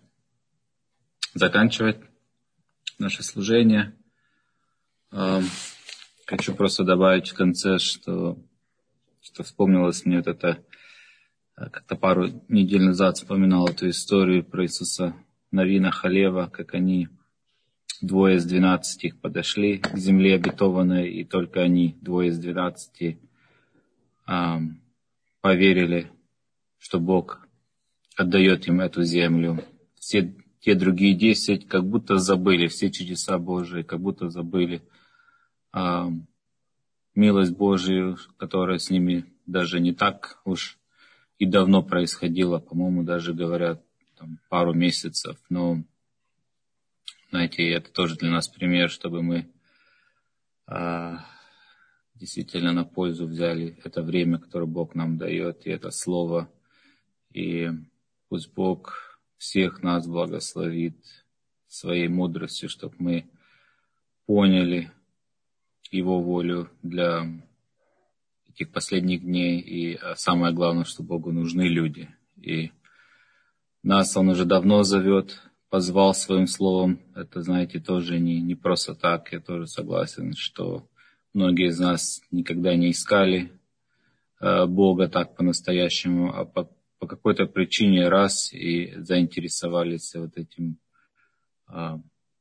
заканчивать наше служение. Э, Хочу просто добавить в конце, что, что вспомнилось мне вот это, как-то пару недель назад вспоминал эту историю про Иисуса Навина, Халева, как они, двое из двенадцати их подошли к земле обетованной, и только они, двое из двенадцати, эм, поверили, что Бог отдает им эту землю. Все те другие десять как будто забыли все чудеса Божии, как будто забыли э, милость Божию, которая с ними даже не так уж и давно происходила, по-моему, даже говорят там, пару месяцев. Но, знаете, это тоже для нас пример, чтобы мы э, действительно на пользу взяли это время, которое Бог нам дает, и это слово. И пусть Бог всех нас благословит своей мудростью, чтобы мы поняли Его волю для этих последних дней. И самое главное, что Богу нужны люди. И нас Он уже давно зовет, позвал своим словом. Это, знаете, тоже не, не просто так. Я тоже согласен, что многие из нас никогда не искали э, Бога так по-настоящему, а по, по какой-то причине раз и заинтересовались вот этим, э,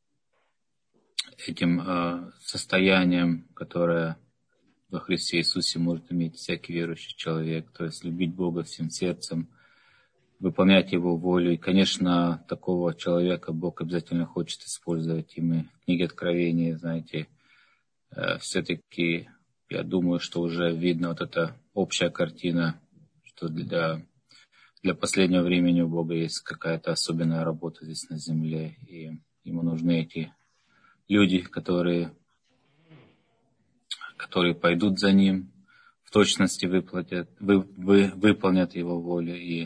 этим э, состоянием, которое во Христе Иисусе может иметь всякий верующий человек. То есть любить Бога всем сердцем, выполнять Его волю. И, конечно, такого человека Бог обязательно хочет использовать. И мы в книге Откровения, знаете, все-таки, я думаю, что уже видно вот эта общая картина, что для, для последнего времени у Бога есть какая-то особенная работа здесь на земле. И Ему нужны эти люди, которые, которые пойдут за Ним, в точности выплатят, вы, вы, выполнят Его волю. И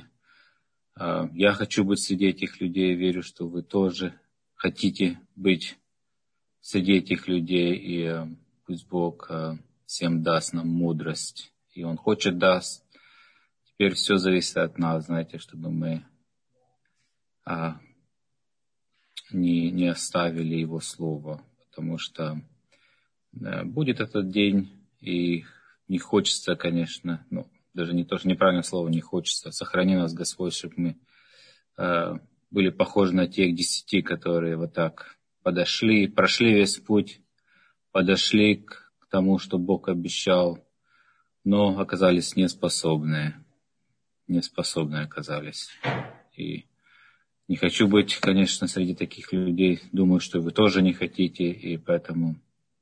я хочу быть среди этих людей, верю, что вы тоже хотите быть среди этих людей, и пусть Бог всем даст нам мудрость. И Он хочет даст. Теперь все зависит от нас, знаете, чтобы мы а, не, не оставили Его Слово, потому что а, будет этот день, и не хочется, конечно, ну, даже не то, что неправильное слово, не хочется. Сохрани нас, Господь, чтобы мы э, были похожи на тех десяти, которые вот так подошли, прошли весь путь, подошли к, к тому, что Бог обещал, но оказались неспособные. Неспособные оказались. И не хочу быть, конечно, среди таких людей. Думаю, что вы тоже не хотите, и поэтому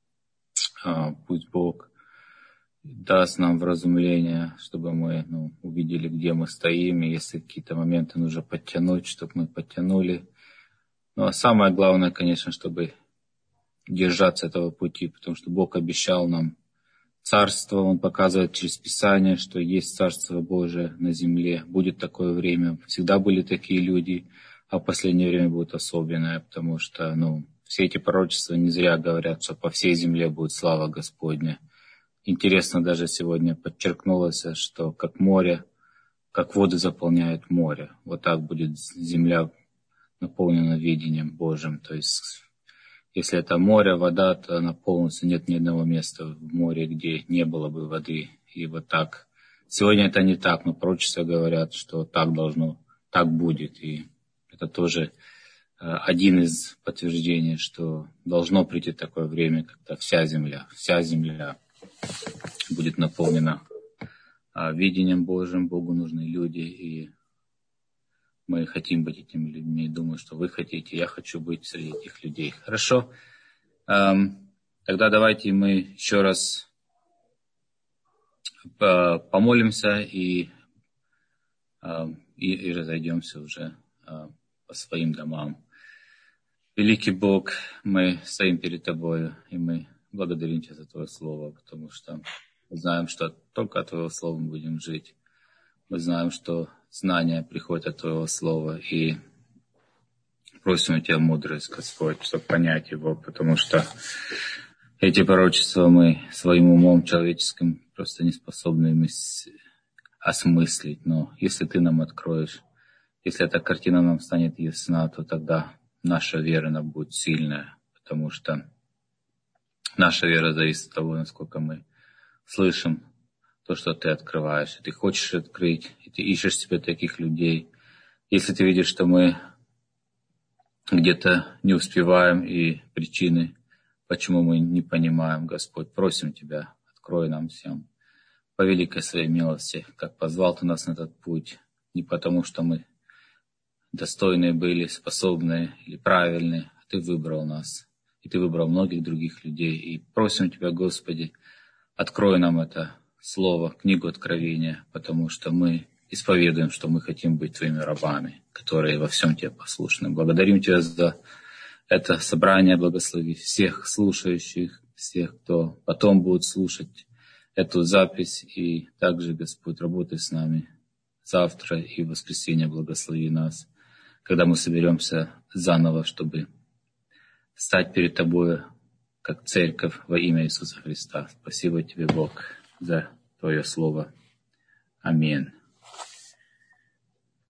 э, пусть Бог даст нам вразумление, чтобы мы ну, увидели, где мы стоим, и если какие-то моменты нужно подтянуть, чтобы мы подтянули. Ну, а самое главное, конечно, чтобы держаться этого пути, потому что Бог обещал нам царство, Он показывает через Писание, что есть Царство Божие на земле. Будет такое время, всегда были такие люди, а в последнее время будет особенное, потому что ну, все эти пророчества не зря говорят, что по всей земле будет слава Господня. Интересно, даже сегодня подчеркнулось, что как море, как воды заполняют море. Вот так будет земля наполнена видением Божьим. То есть, если это море, вода, то она полностью, нет ни одного места в море, где не было бы воды. И вот так. Сегодня это не так, но пророчества говорят, что так должно, так будет. И это тоже один из подтверждений, что должно прийти такое время, когда вся земля, вся земля будет наполнена видением Божьим. Богу нужны люди, и мы хотим быть этими людьми. Думаю, что вы хотите, я хочу быть среди этих людей. Хорошо. Тогда давайте мы еще раз помолимся и, и, и разойдемся уже по своим домам. Великий Бог, мы стоим перед Тобою, и мы благодарим Тебя за Твое Слово, потому что мы знаем, что только от Твоего Слова мы будем жить. Мы знаем, что знания приходят от Твоего Слова, и просим у Тебя мудрость, Господь, чтобы понять его, потому что эти пророчества мы своим умом человеческим просто не способны осмыслить. Но если Ты нам откроешь, если эта картина нам станет ясна, то тогда наша вера она будет сильная, потому что Наша вера зависит от того, насколько мы слышим то, что ты открываешь. И ты хочешь открыть, и ты ищешь себе таких людей. Если ты видишь, что мы где-то не успеваем, и причины, почему мы не понимаем, Господь, просим Тебя, открой нам всем по великой своей милости, как позвал Ты нас на этот путь, не потому, что мы достойные были, способные или правильные, а Ты выбрал нас, и Ты выбрал многих других людей. И просим Тебя, Господи, открой нам это слово, книгу Откровения, потому что мы исповедуем, что мы хотим быть Твоими рабами, которые во всем Тебе послушны. Благодарим Тебя за это собрание, благослови всех слушающих, всех, кто потом будет слушать эту запись. И также, Господь, работай с нами завтра и в воскресенье, благослови нас, когда мы соберемся заново, чтобы стать перед Тобой, как церковь во имя Иисуса Христа. Спасибо Тебе, Бог, за Твое Слово. Аминь.